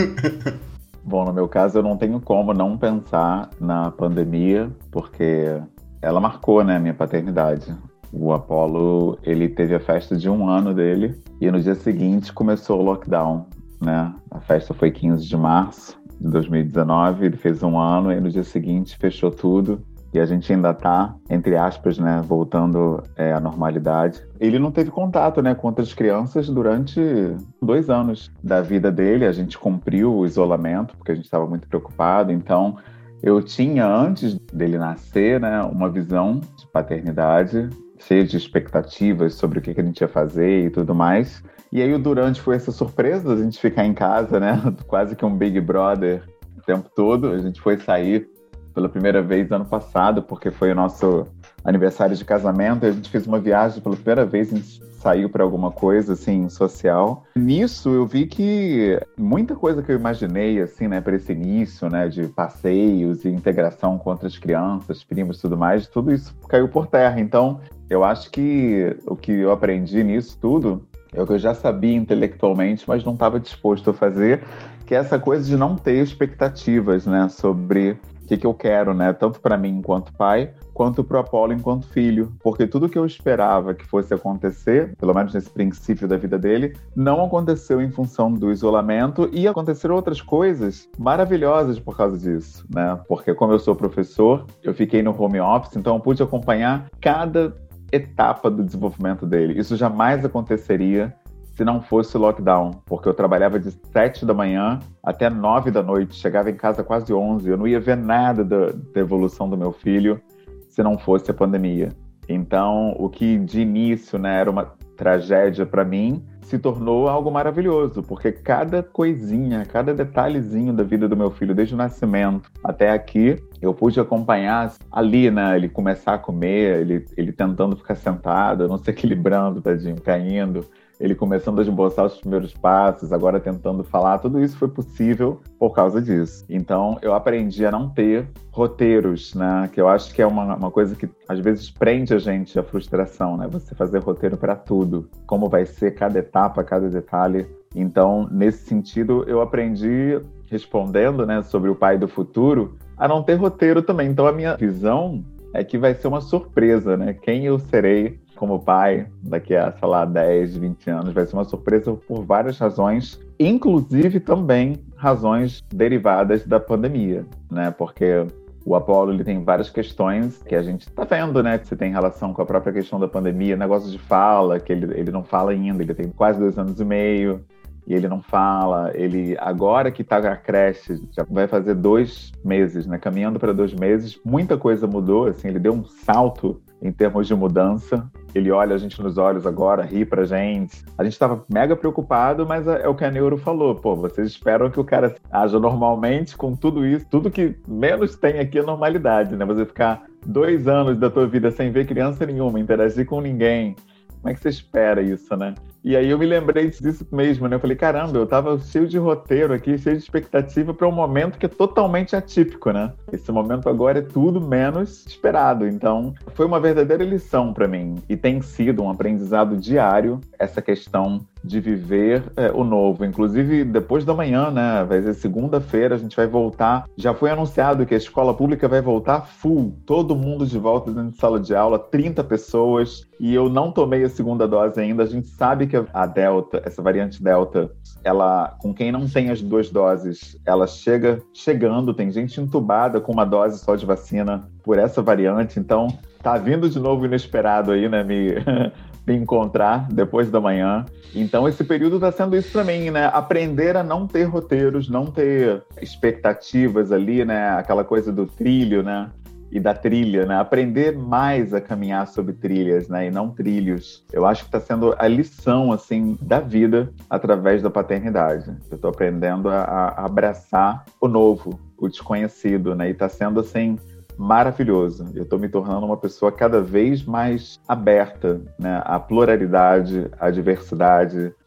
Bom, no meu caso, eu não tenho como não pensar na pandemia, porque ela marcou, né, a minha paternidade. O Apollo, ele teve a festa de um ano dele, e no dia seguinte começou o lockdown, né? A festa foi quinze de março de dois mil e dezenove, ele fez um ano, e no dia seguinte fechou tudo. E a gente ainda tá, entre aspas, né, voltando é, à normalidade. Ele não teve contato, né, com outras crianças durante dois anos da vida dele. A gente cumpriu o isolamento, porque a gente estava muito preocupado. Então, eu tinha, antes dele nascer, né, uma visão de paternidade, cheia de expectativas sobre o que a gente ia fazer e tudo mais. E aí, o durante foi essa surpresa, a gente ficar em casa, né, quase que um Big Brother o tempo todo. A gente foi sair pela primeira vez ano passado, porque foi o nosso aniversário de casamento, e a gente fez uma viagem pela primeira vez, a gente saiu para alguma coisa, assim, social. Nisso, eu vi que muita coisa que eu imaginei, assim, né, para esse início, né, de passeios e integração com outras crianças, primos e tudo mais, tudo isso caiu por terra. Então, eu acho que o que eu aprendi nisso tudo é o que eu já sabia intelectualmente, mas não estava disposto a fazer, que é essa coisa de não ter expectativas, né, sobre o que, que eu quero, né? Tanto para mim enquanto pai, quanto para o Apollo enquanto filho. Porque tudo que eu esperava que fosse acontecer, pelo menos nesse princípio da vida dele, não aconteceu em função do isolamento, e aconteceram outras coisas maravilhosas por causa disso, né? Porque como eu sou professor, eu fiquei no home office, então eu pude acompanhar cada etapa do desenvolvimento dele. Isso jamais aconteceria se não fosse o lockdown, porque eu trabalhava de sete da manhã até nove da noite, chegava em casa quase onze, eu não ia ver nada da, da evolução do meu filho se não fosse a pandemia. Então, o que de início, né, era uma tragédia para mim, se tornou algo maravilhoso, porque cada coisinha, cada detalhezinho da vida do meu filho, desde o nascimento até aqui, eu pude acompanhar ali, né, ele começar a comer, ele, ele tentando ficar sentado, não se equilibrando, tadinho, caindo, ele começando a esboçar os primeiros passos, agora tentando falar, tudo isso foi possível por causa disso. Então, eu aprendi a não ter roteiros, né? Que eu acho que é uma, uma coisa que às vezes prende a gente à frustração, né? Você fazer roteiro para tudo, como vai ser cada etapa, cada detalhe. Então, nesse sentido, eu aprendi, respondendo, né, sobre o pai do futuro, a não ter roteiro também. Então, a minha visão é que vai ser uma surpresa, né? Quem eu serei como pai daqui a, sei lá, dez, vinte anos, vai ser uma surpresa por várias razões, inclusive também razões derivadas da pandemia, né? Porque o Apollo, ele tem várias questões que a gente tá vendo, né? Que você tem relação com a própria questão da pandemia, negócio de fala, que ele, ele não fala ainda, ele tem quase dois anos e meio, e ele não fala, ele, agora que tá na creche, já vai fazer dois meses, né? Caminhando para dois meses, muita coisa mudou, assim, ele deu um salto em termos de mudança. Ele olha a gente nos olhos agora, ri pra gente. A gente tava mega preocupado, mas é o que a Neuro falou. Pô, vocês esperam que o cara haja normalmente com tudo isso. Tudo que menos tem aqui é normalidade, né? Você ficar dois anos da tua vida sem ver criança nenhuma, interagir com ninguém. Como é que você espera isso, né? E aí eu me lembrei disso mesmo, né? Eu falei, caramba, eu tava cheio de roteiro aqui, cheio de expectativa para um momento que é totalmente atípico, né? Esse momento agora é tudo menos esperado. Então, foi uma verdadeira lição para mim. E tem sido um aprendizado diário essa questão de viver é, o novo. Inclusive, depois da manhã, né? Vai ser segunda-feira, a gente vai voltar. Já foi anunciado que a escola pública vai voltar full. Todo mundo de volta dentro de sala de aula, trinta pessoas. E eu não tomei a segunda dose ainda. A gente sabe que a Delta, essa variante Delta, ela, com quem não tem as duas doses, ela chega chegando. Tem gente entubada com uma dose só de vacina por essa variante. Então, tá vindo de novo inesperado aí, né? Me... me encontrar depois da manhã. Então, esse período está sendo isso para mim, né? Aprender a não ter roteiros, não ter expectativas ali, né? Aquela coisa do trilho, né? E da trilha, né? Aprender mais a caminhar sobre trilhas, né? E não trilhos. Eu acho que está sendo a lição, assim, da vida através da paternidade. Eu estou aprendendo a, a abraçar o novo, o desconhecido, né? E está sendo, assim, maravilhoso. Eu estou me tornando uma pessoa cada vez mais aberta, né, à pluralidade, à diversidade,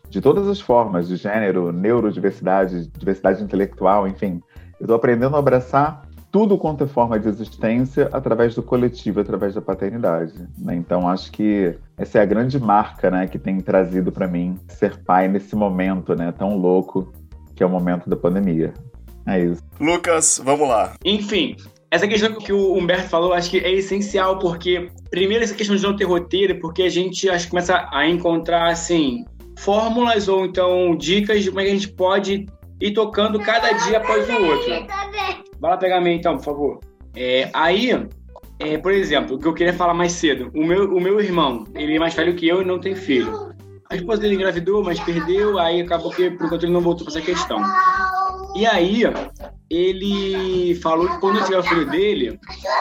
de todas as formas, de gênero, neurodiversidade, diversidade intelectual, enfim. Eu estou aprendendo a abraçar tudo quanto é forma de existência através do coletivo, através da paternidade, né? Então, acho que essa é a grande marca, né, que tem trazido para mim ser pai nesse momento, né, tão louco que é o momento da pandemia. É isso. Lucas, vamos lá. Enfim, essa questão que o Humberto falou, acho que é essencial, porque, primeiro, essa questão de não ter roteiro, porque a gente, acho que começa a encontrar, assim, fórmulas ou, então, dicas de como é que a gente pode ir tocando cada dia após o outro. Vai lá pegar a minha, então, por favor. É, aí, é, por exemplo, o que eu queria falar mais cedo. O meu, o meu irmão, ele é mais velho que eu e não tem filho. A esposa dele engravidou, mas perdeu, aí acabou que, por enquanto, ele não voltou para essa questão. E aí, ele falou que quando tiver o filho dele,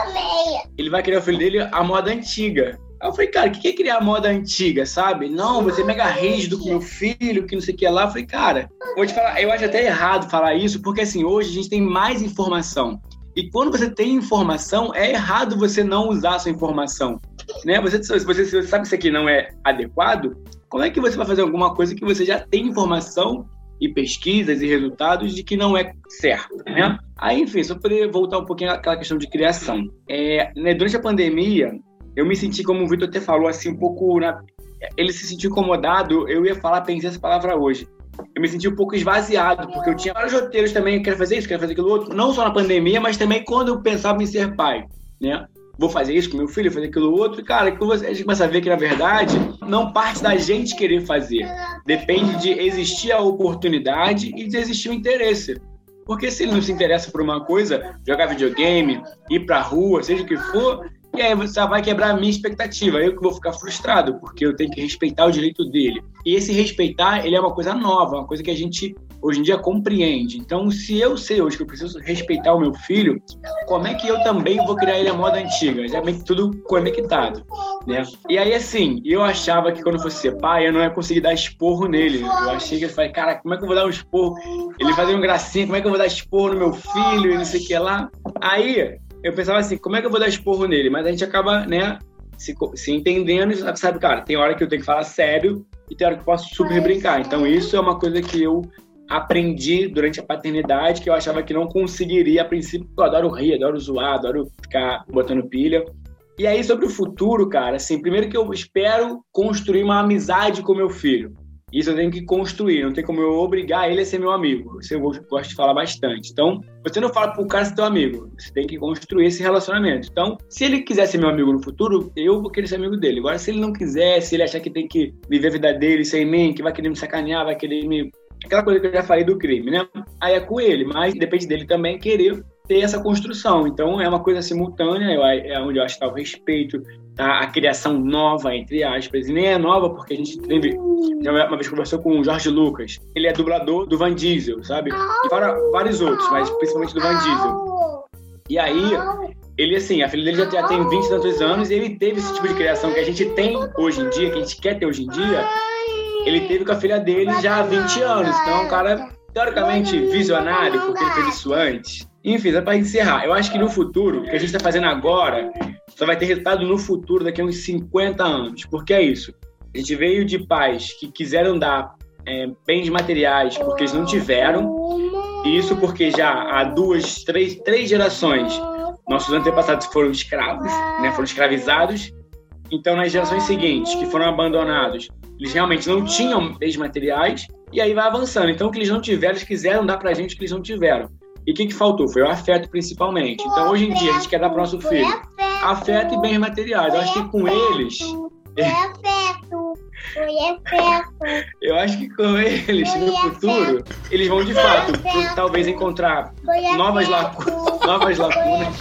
ele vai criar o filho dele à moda antiga. Aí eu falei, cara, o que é criar a moda antiga, sabe? Não, você é mega rígido com meu filho, que não sei o que lá. Eu falei, cara, vou te falar, eu acho até errado falar isso, porque assim, hoje a gente tem mais informação. E quando você tem informação, é errado você não usar a sua informação. Né? Você, se você, se você sabe que isso aqui não é adequado, como é que você vai fazer alguma coisa que você já tem informação e pesquisas e resultados de que não é certo, né? Aí, enfim, só para poder voltar um pouquinho àquela questão de criação. É, né, durante a pandemia, eu me senti, como o Vitor até falou, assim, um pouco... Na... Ele se sentiu incomodado, eu ia falar, pensei essa palavra hoje. Eu me senti um pouco esvaziado, porque eu tinha vários roteiros também, eu quero fazer isso, quero fazer aquilo outro, não só na pandemia, mas também quando eu pensava em ser pai, né? Vou fazer isso com meu filho, fazer aquilo outro, e, cara, a gente começa a ver que, na verdade, não parte da gente querer fazer. Depende de existir a oportunidade e de existir o interesse. Porque se ele não se interessa por uma coisa, jogar videogame, ir pra rua, seja o que for, e aí você vai quebrar a minha expectativa. Eu que vou ficar frustrado, porque eu tenho que respeitar o direito dele. E esse respeitar, ele é uma coisa nova, uma coisa que a gente, hoje em dia, compreende. Então, se eu sei hoje que eu preciso respeitar o meu filho, como é que eu também vou criar ele à moda antiga? Já bem que tudo conectado, né? E aí, assim, eu achava que quando eu fosse ser pai, eu não ia conseguir dar esporro nele. Eu achei que eu falei, cara, como é que eu vou dar um esporro? Ele fazia um gracinha, como é que eu vou dar esporro no meu filho e não sei o que lá? Aí... eu pensava assim, como é que eu vou dar esporro nele? Mas a gente acaba, né, se, se entendendo, sabe, cara, tem hora que eu tenho que falar sério e tem hora que eu posso super brincar. Então isso é uma coisa que eu aprendi durante a paternidade, que eu achava que não conseguiria a princípio, porque eu adoro rir, adoro zoar, adoro ficar botando pilha. E aí, sobre o futuro, cara, assim, primeiro que eu espero construir uma amizade com meu filho. Isso eu tenho que construir, não tem como eu obrigar ele a ser meu amigo. Isso eu gosto de falar bastante. Então, você não fala pro cara ser teu amigo, você tem que construir esse relacionamento. Então, se ele quiser ser meu amigo no futuro, eu vou querer ser amigo dele. Agora, se ele não quiser, se ele achar que tem que viver a vida dele sem mim, que vai querer me sacanear, vai querer me... aquela coisa que eu já falei do crime, né? Aí é com ele, mas depende dele também querer ter essa construção. Então, é uma coisa simultânea, é onde eu acho que está o respeito, tá? A criação nova, entre aspas. E nem é nova, porque a gente teve... uma vez conversou com o Jorge Lucas. Ele é dublador do Van Diesel, sabe? E para vários outros, mas principalmente do Van Diesel. E aí, ele, assim, a filha dele já tem vinte e tantos anos e ele teve esse tipo de criação que a gente tem hoje em dia, que a gente quer ter hoje em dia. Ele teve com a filha dele já há vinte anos. Então, é um cara, teoricamente, visionário, porque ele fez isso antes. Enfim, só para encerrar, eu acho que no futuro, o que a gente está fazendo agora, só vai ter resultado no futuro daqui a uns cinquenta anos. Porque é isso. A gente veio de pais que quiseram dar é, bens materiais porque eles não tiveram. E isso porque já há duas, três, três gerações, nossos antepassados foram escravos, né, foram escravizados. Então, nas gerações seguintes, que foram abandonados, eles realmente não tinham bens materiais. E aí vai avançando. Então, o que eles não tiveram, eles quiseram dar pra gente o que eles não tiveram. E o que, que faltou? Foi o afeto, principalmente. Então, hoje em dia, a gente quer dar pro nosso filho afeto e bens materiais. Eu acho que com eles... Foi afeto. Foi afeto. Eu acho que com eles, no futuro, eles vão, de fato, talvez encontrar novas, lacu... novas lacunas.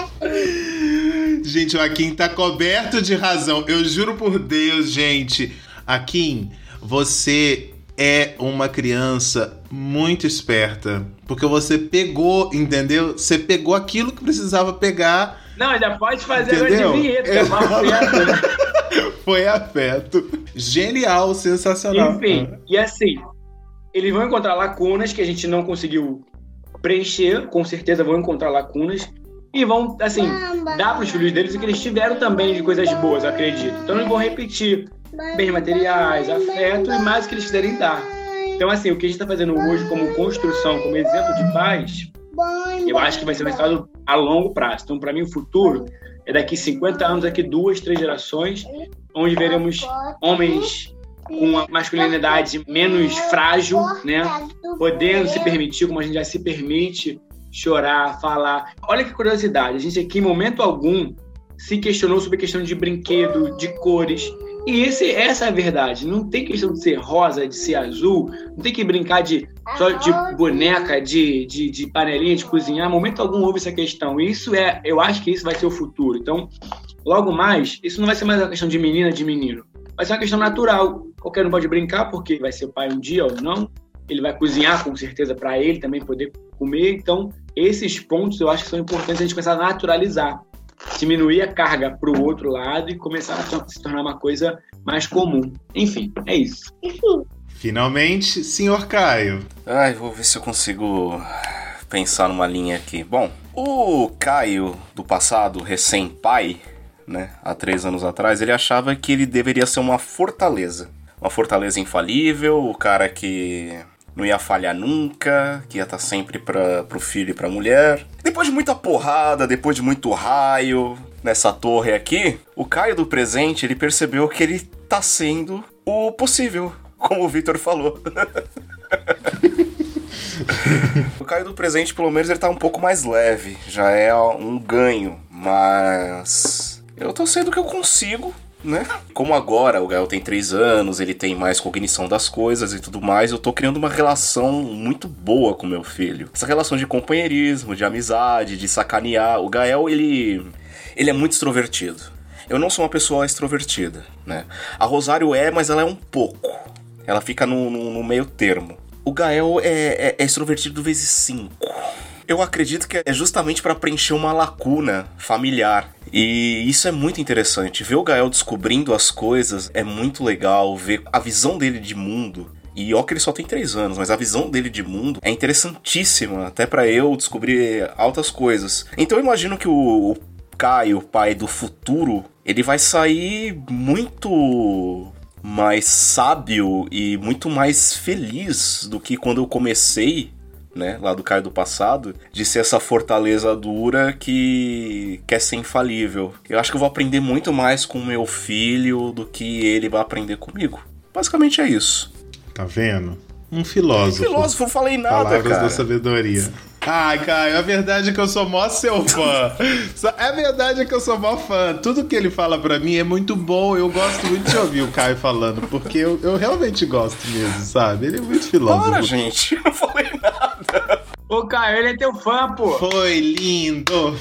Gente, o Akin tá coberto de razão. Eu juro por Deus, gente. Akin, você é uma criança muito esperta. Porque você pegou, entendeu? Você pegou aquilo que precisava pegar. Não, já pode fazer agora de vinheta, que é mal afeto. Foi afeto. Genial, sensacional. Enfim, e assim, eles vão encontrar lacunas que a gente não conseguiu preencher, com certeza vão encontrar lacunas, e vão, assim, dar para os filhos deles o que eles tiveram também de coisas boas, eu acredito. Então eles vão repetir bens materiais, afeto e mais o que eles quiserem dar. Então, assim, o que a gente está fazendo hoje como construção, como exemplo de paz, eu acho que vai ser um resultado a longo prazo. Então, para mim, o futuro é daqui cinquenta anos, daqui duas, três gerações, onde veremos homens com uma masculinidade menos frágil, né? Podendo se permitir, como a gente já se permite, chorar, falar. Olha que curiosidade, a gente aqui, em momento algum, se questionou sobre a questão de brinquedo, de cores. E esse, essa é a verdade. Não tem questão de ser rosa, de ser azul, não tem que brincar de, só de boneca, de, de, de panelinha, de cozinhar. Em momento algum houve essa questão. E isso é, eu acho que isso vai ser o futuro. Então, logo mais, isso não vai ser mais uma questão de menina, de menino. Vai ser uma questão natural. Qualquer um pode brincar, porque vai ser pai um dia ou não. Ele vai cozinhar, com certeza, para ele também poder comer. Então, esses pontos eu acho que são importantes a gente começar a naturalizar. Diminuir a carga para o outro lado e começar a se tornar uma coisa mais comum. Enfim, é isso. Finalmente, senhor Caio. Ai, vou ver se eu consigo pensar numa linha aqui. Bom, o Caio do passado, recém-pai, né, há três anos atrás, ele achava que ele deveria ser uma fortaleza. Uma fortaleza infalível, o cara que não ia falhar nunca, que ia estar sempre para pro filho e pra mulher. Depois de muita porrada, depois de muito raio nessa torre aqui, o Caio do presente, ele percebeu que ele tá sendo o possível, como o Vitor falou. O Caio do presente, pelo menos, ele tá um pouco mais leve, já é um ganho, mas eu tô sendo o que eu consigo, né? Como agora o Gael tem três anos, ele tem mais cognição das coisas e tudo mais, eu tô criando uma relação muito boa com meu filho. Essa relação de companheirismo, de amizade, de sacanear. O Gael, ele, ele é muito extrovertido. Eu não sou uma pessoa extrovertida, né? A Rosário é, mas ela é um pouco. Ela fica no, no, no meio termo. O Gael é, é, é extrovertido vezes cinco. Eu acredito que é justamente para preencher uma lacuna familiar. E isso é muito interessante. Ver o Gael descobrindo as coisas é muito legal. Ver a visão dele de mundo. E ó que ele só tem três anos, mas a visão dele de mundo é interessantíssima. Até para eu descobrir altas coisas. Então eu imagino que o, o Caio, pai do futuro, ele vai sair muito mais sábio e muito mais feliz do que quando eu comecei, né, lá do Caio do passado, de ser essa fortaleza dura que quer ser infalível. Eu acho que eu vou aprender muito mais com o meu filho do que ele vai aprender comigo. Basicamente é isso. Tá vendo? Um filósofo. Filósofo, não falei nada, Palavras cara. da sabedoria. Ai, Caio, a verdade é que eu sou mó seu fã. A verdade é que eu sou mó fã. Tudo que ele fala pra mim é muito bom. Eu gosto muito de ouvir o Caio falando, porque eu, eu realmente gosto mesmo, sabe? Ele é muito filósofo. Para, gente, eu não falei nada. Ô, Caio, ele é teu fã, pô. Foi lindo.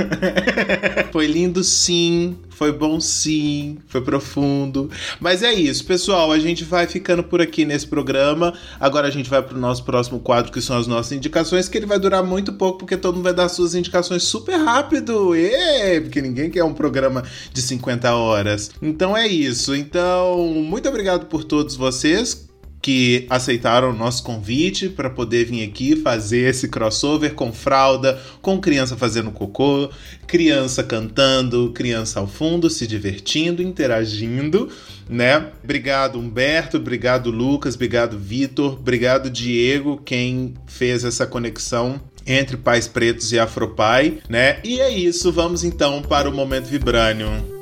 Foi lindo, sim. Foi bom, sim. Foi profundo. Mas é isso, pessoal. A gente vai ficando por aqui nesse programa. Agora a gente vai pro nosso próximo quadro, que são as nossas indicações, que ele vai durar muito pouco, porque todo mundo vai dar suas indicações super rápido. Ê, porque ninguém quer um programa de cinquenta horas. Então é isso. Então, muito obrigado por todos vocês que aceitaram o nosso convite para poder vir aqui fazer esse crossover com fralda, com criança fazendo cocô, criança cantando, criança ao fundo, se divertindo, interagindo, né? Obrigado, Humberto, obrigado, Lucas, obrigado, Vitor, obrigado, Diego, quem fez essa conexão entre Pais Pretos e Afropai, né? E é isso, vamos então para o Momento Vibranium.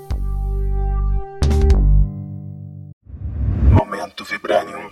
Momento Vibranium.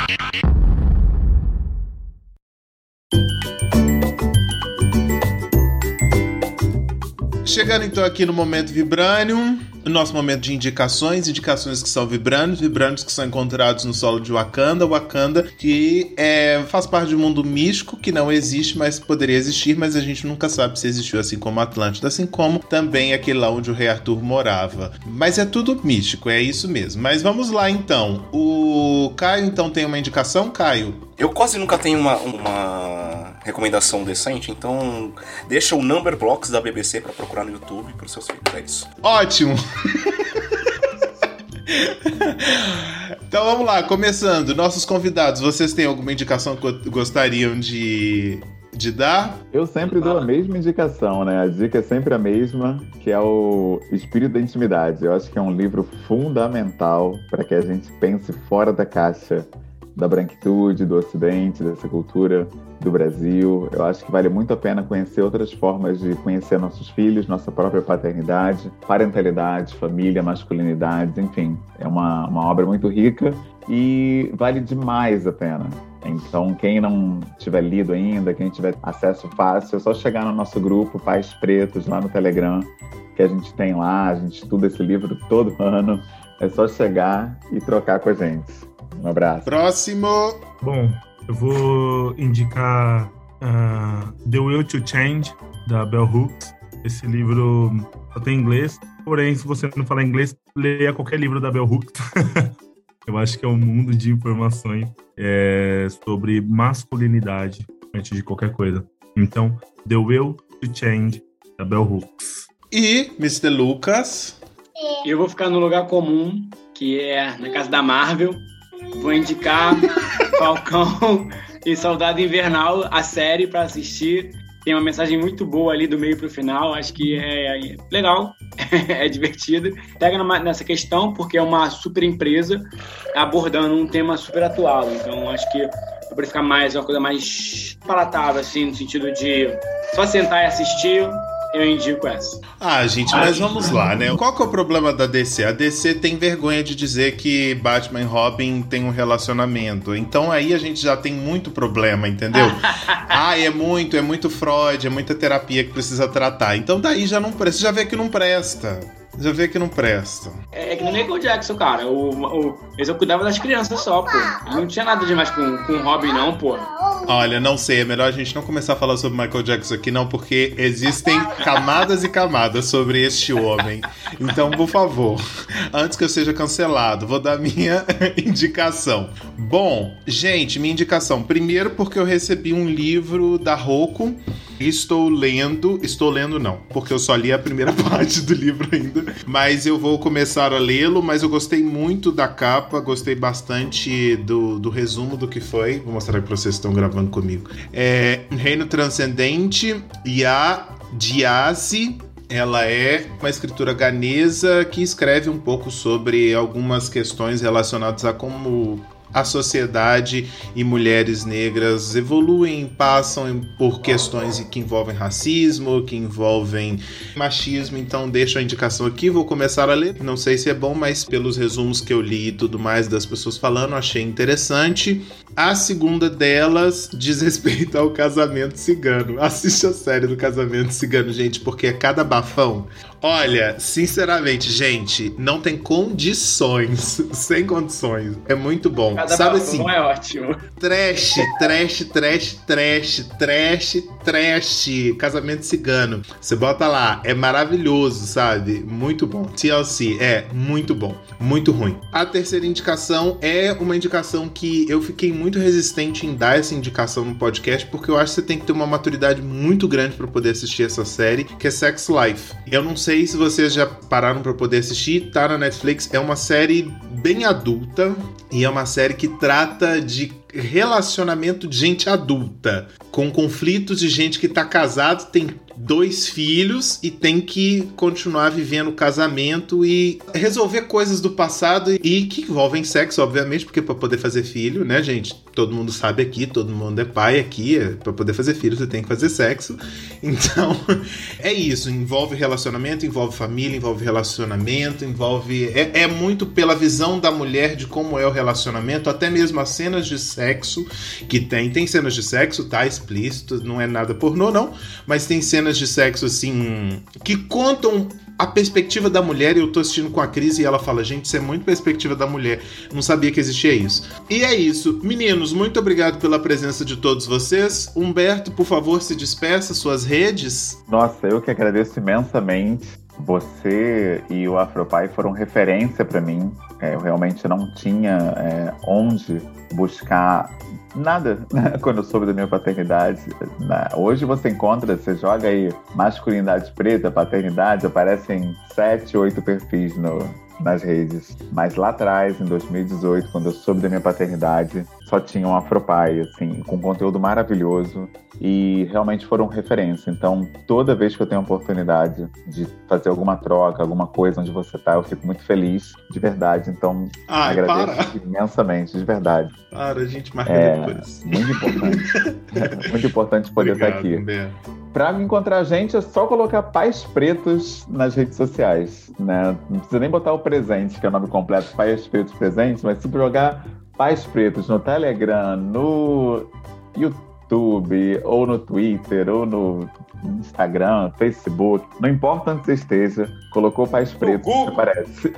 Chegando então aqui no Momento Vibranium, o nosso momento de indicações, indicações que são vibraniums, vibraniums que são encontrados no solo de Wakanda, Wakanda que é, faz parte de um mundo místico que não existe, mas poderia existir, mas a gente nunca sabe se existiu, assim como Atlântida, assim como também aquele lá onde o Rei Arthur morava. Mas é tudo místico, é isso mesmo. Mas vamos lá então. O Caio então tem uma indicação, Caio? Eu quase nunca tenho uma, uma recomendação decente, então deixa o Number Blocks da B B C pra procurar no YouTube pros seus filhos, é isso. Ótimo! Então vamos lá, começando. Nossos convidados, vocês têm alguma indicação que gostariam de de dar? Eu sempre dou a mesma indicação, né? A dica é sempre a mesma, que é o Espírito da Intimidade. Eu acho que é um livro fundamental para que a gente pense fora da caixa da branquitude, do Ocidente, dessa cultura do Brasil. Eu acho que vale muito a pena conhecer outras formas de conhecer nossos filhos, nossa própria paternidade, parentalidade, família, masculinidade, enfim. É uma, uma obra muito rica e vale demais a pena. Então, quem não tiver lido ainda, quem tiver acesso fácil, é só chegar no nosso grupo Pais Pretos, lá no Telegram, que a gente tem lá, a gente estuda esse livro todo ano. É só chegar e trocar com a gente. Um abraço. Próximo. Bom, eu vou indicar uh, The Will to Change, da Bell Hooks. Esse livro só tem em inglês, porém, se você não falar inglês, leia qualquer livro da Bell Hooks. Eu acho que é um mundo de informações é, sobre masculinidade antes de qualquer coisa. Então, The Will to Change, da Bell Hooks. E mister Lucas? Eu vou ficar no lugar comum, que é na casa da Marvel. Vou indicar Falcão e Soldado Invernal, a série, para assistir. Tem uma mensagem muito boa ali do meio pro final. Acho que é legal, é divertido. Pega nessa questão, porque é uma super empresa abordando um tema super atual. Então, acho que para ficar mais, uma coisa mais palatável, assim, no sentido de só sentar e assistir, eu indico essa. Ah, gente, mas vamos lá, né? Qual que é o problema da D C? A D C tem vergonha de dizer que Batman e Robin têm um relacionamento. Então aí a gente já tem muito problema, entendeu? Ah, é muito, é muito Freud, é muita terapia que precisa tratar. Então daí já não presta, já vê que não presta. Já vê que não presta. É, é que no Michael Jackson, cara. O, o, eles cuidavam das crianças só, pô. Não tinha nada demais com, com o Robin, não, pô. Olha, não sei. É melhor a gente não começar a falar sobre Michael Jackson aqui, não, porque existem camadas e camadas sobre este homem. Então, por favor, antes que eu seja cancelado, vou dar minha indicação. Bom, gente, minha indicação. Primeiro porque eu recebi um livro da Roku. Estou lendo, estou lendo não, porque eu só li a primeira parte do livro ainda, mas eu vou começar a lê-lo, mas eu gostei muito da capa, gostei bastante do, do resumo do que foi, vou mostrar para vocês que estão gravando comigo. É Reino Transcendente e a Diase. Ela é uma escritora ganesa que escreve um pouco sobre algumas questões relacionadas a como a sociedade e mulheres negras evoluem, passam por questões que envolvem racismo, que envolvem machismo. Então deixo a indicação aqui, vou começar a ler. Não sei se é bom, mas pelos resumos que eu li e tudo mais das pessoas falando, achei interessante. A segunda delas diz respeito ao Casamento Cigano. Assiste a série do Casamento Cigano, gente, porque é cada bafão. Olha, sinceramente, gente, não tem condições, sem condições. É muito bom. Cada Sabe bafão assim? É ótimo. Trash, trash, trash, trash, trash, trash. Casamento Cigano. Você bota lá, é maravilhoso, sabe? Muito bom. T L C, é muito bom. Muito ruim. A terceira indicação é uma indicação que eu fiquei muito resistente em dar essa indicação no podcast, porque eu acho que você tem que ter uma maturidade muito grande para poder assistir essa série, que é Sex Life. Eu não sei se vocês já pararam para poder assistir, tá na Netflix. É uma série bem adulta e é uma série que trata de relacionamento de gente adulta, com conflitos de gente que tá casado, tem dois filhos e tem que continuar vivendo o casamento e resolver coisas do passado e que envolvem sexo, obviamente, porque para poder fazer filho, né, gente? Todo mundo sabe aqui, todo mundo é pai aqui, para poder fazer filho você tem que fazer sexo. Então, é isso, envolve relacionamento, envolve família, envolve relacionamento, envolve... É, é muito pela visão da mulher de como é o relacionamento, até mesmo as cenas de sexo que tem. Tem cenas de sexo, tá? Explícito, não é nada pornô, não, mas tem cenas de sexo, assim, que contam a perspectiva da mulher. Eu tô assistindo com a Cris e ela fala, gente, isso é muito perspectiva da mulher, não sabia que existia isso. E é isso, meninos, muito obrigado pela presença de todos vocês. Humberto, por favor, se despeça, suas redes. Nossa, eu que agradeço imensamente. Você e o Afropai foram referência para mim. É, eu realmente não tinha é, onde buscar nada, né? Quando eu soube da minha paternidade. Hoje você encontra, você joga aí masculinidade preta, paternidade, aparecem sete, oito perfis no, nas redes. Mas lá atrás, em dois mil e dezoito, quando eu soube da minha paternidade, só tinham Afropai, assim, com conteúdo maravilhoso e realmente foram referência. Então, toda vez que eu tenho a oportunidade de fazer alguma troca, alguma coisa onde você tá, eu fico muito feliz, de verdade. Então, Ai, agradeço para. imensamente, de verdade. Para, a gente marca É, depois. muito importante. Muito importante poder Obrigado, estar aqui. Humberto. Pra me encontrar a gente, é só colocar Pais Pretos nas redes sociais, né? Não precisa nem botar o presente, que é o nome completo, Pais Pretos Presentes, mas se jogar Pais Pretos no Telegram, no YouTube, ou no Twitter, ou no Instagram, Facebook, não importa onde você esteja, colocou Pais Pretos, que aparece.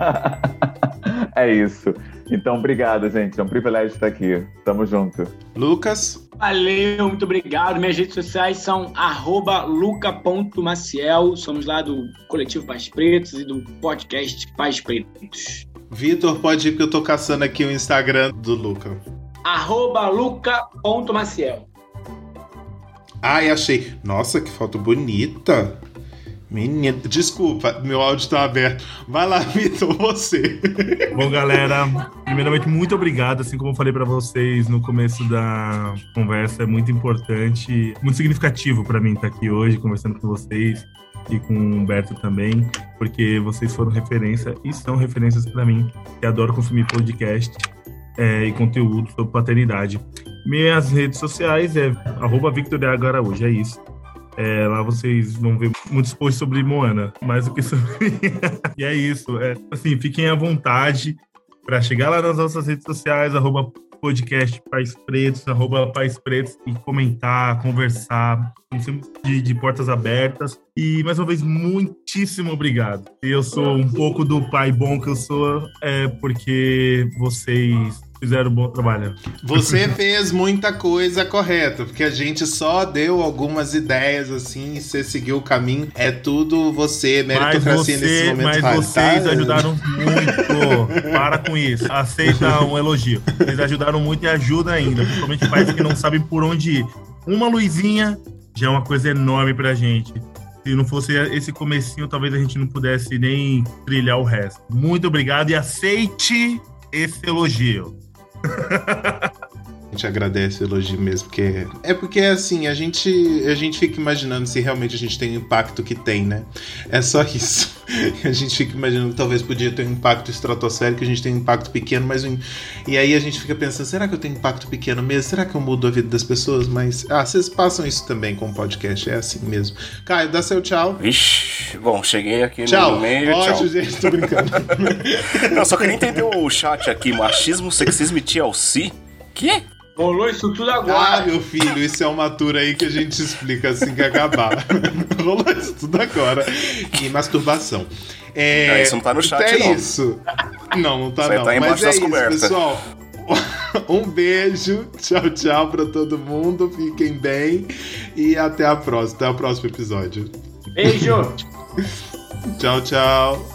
É isso. Então, obrigado, gente. É um privilégio estar aqui. Tamo junto. Lucas? Valeu, muito obrigado. Minhas redes sociais são arroba luca ponto maciel. Somos lá do Coletivo Pais Pretos e do podcast Pais Pretos. Vitor, pode ir que eu tô caçando aqui o Instagram do Luca. Arroba luca ponto maciel. Ai, achei. Nossa, que foto bonita. Menina, desculpa, meu áudio tá aberto. Vai lá, Vitor, você. Bom, galera, primeiramente, muito obrigado. Assim como eu falei pra vocês no começo da conversa, é muito importante, muito significativo pra mim estar aqui hoje, conversando com vocês e com o Humberto também, porque vocês foram referência e são referências pra mim, que adoro consumir podcast é, e conteúdo sobre paternidade. Minhas redes sociais é arroba Victor H. Araújo, é isso. É, lá vocês vão ver muitos posts sobre Moana, mais do que sobre mim. E é isso. É, assim, fiquem à vontade para chegar lá nas nossas redes sociais, arroba podcast Pais Pretos, arroba Pais Pretos, e comentar, conversar, sempre de, de portas abertas. E, mais uma vez, muitíssimo obrigado. Eu sou um pouco do pai bom que eu sou, é porque vocês fizeram um bom trabalho. Você fez muita coisa correta, porque a gente só deu algumas ideias, assim, e você seguiu o caminho. É tudo você, meritocracia você, nesse momento. Mas vale, vocês tá? ajudaram muito. Para com isso. Aceita um elogio. Vocês ajudaram muito e ajudam ainda, principalmente pais que não sabem por onde ir. Uma luzinha já é uma coisa enorme pra gente. Se não fosse esse comecinho, talvez a gente não pudesse nem trilhar o resto. Muito obrigado e aceite esse elogio. A gente agradece o elogio mesmo, porque é porque assim, a gente, a gente fica imaginando se realmente a gente tem o impacto que tem, né? É só isso. A gente fica imaginando que talvez podia ter um impacto estratosférico, que a gente tem um impacto pequeno, mas um... e aí a gente fica pensando, será que eu tenho impacto pequeno mesmo? Será que eu mudo a vida das pessoas? Mas, ah, vocês passam isso também com o podcast, é assim mesmo. Caio, dá seu tchau. Vixe, bom, cheguei aqui Tchau. no meio, Ótimo, tchau. gente, tô brincando. Não, só queria entender o chat aqui, machismo, sexismo e T L C? Que? Rolou isso tudo Ah, agora. meu filho, isso é uma tour aí que a gente explica assim que acabar. Rolou isso tudo agora. E masturbação. É, Não, isso não tá no chat, é não. isso. Não, não tá Isso aí não. tá embaixo Mas é das isso, cobertas. pessoal. Um beijo, tchau, tchau pra todo mundo. Fiquem bem e até a próxima. Até o próximo episódio. Beijo. Tchau, tchau.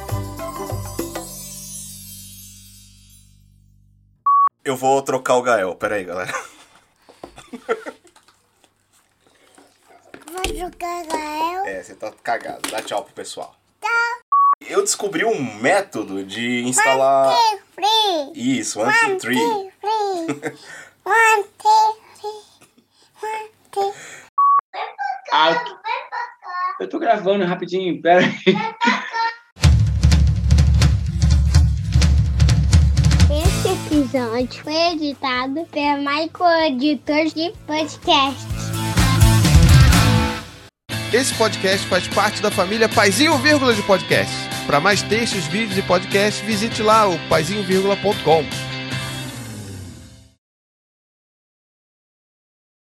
Eu vou trocar o Gael, pera aí, galera. Vou jogar Gael. É, você tá cagado. Dá tchau pro pessoal. Eu descobri um método de instalar... Free. Isso, one, two, three. Free. One, two, three. One, two. Ah, eu tô gravando rapidinho, pera aí. Esse episódio foi editado pela Michael Editor de Podcast. Esse podcast faz parte da família Paizinho Vírgula de Podcast. Para mais textos, vídeos e podcasts, visite lá o paizinho vírgula ponto com.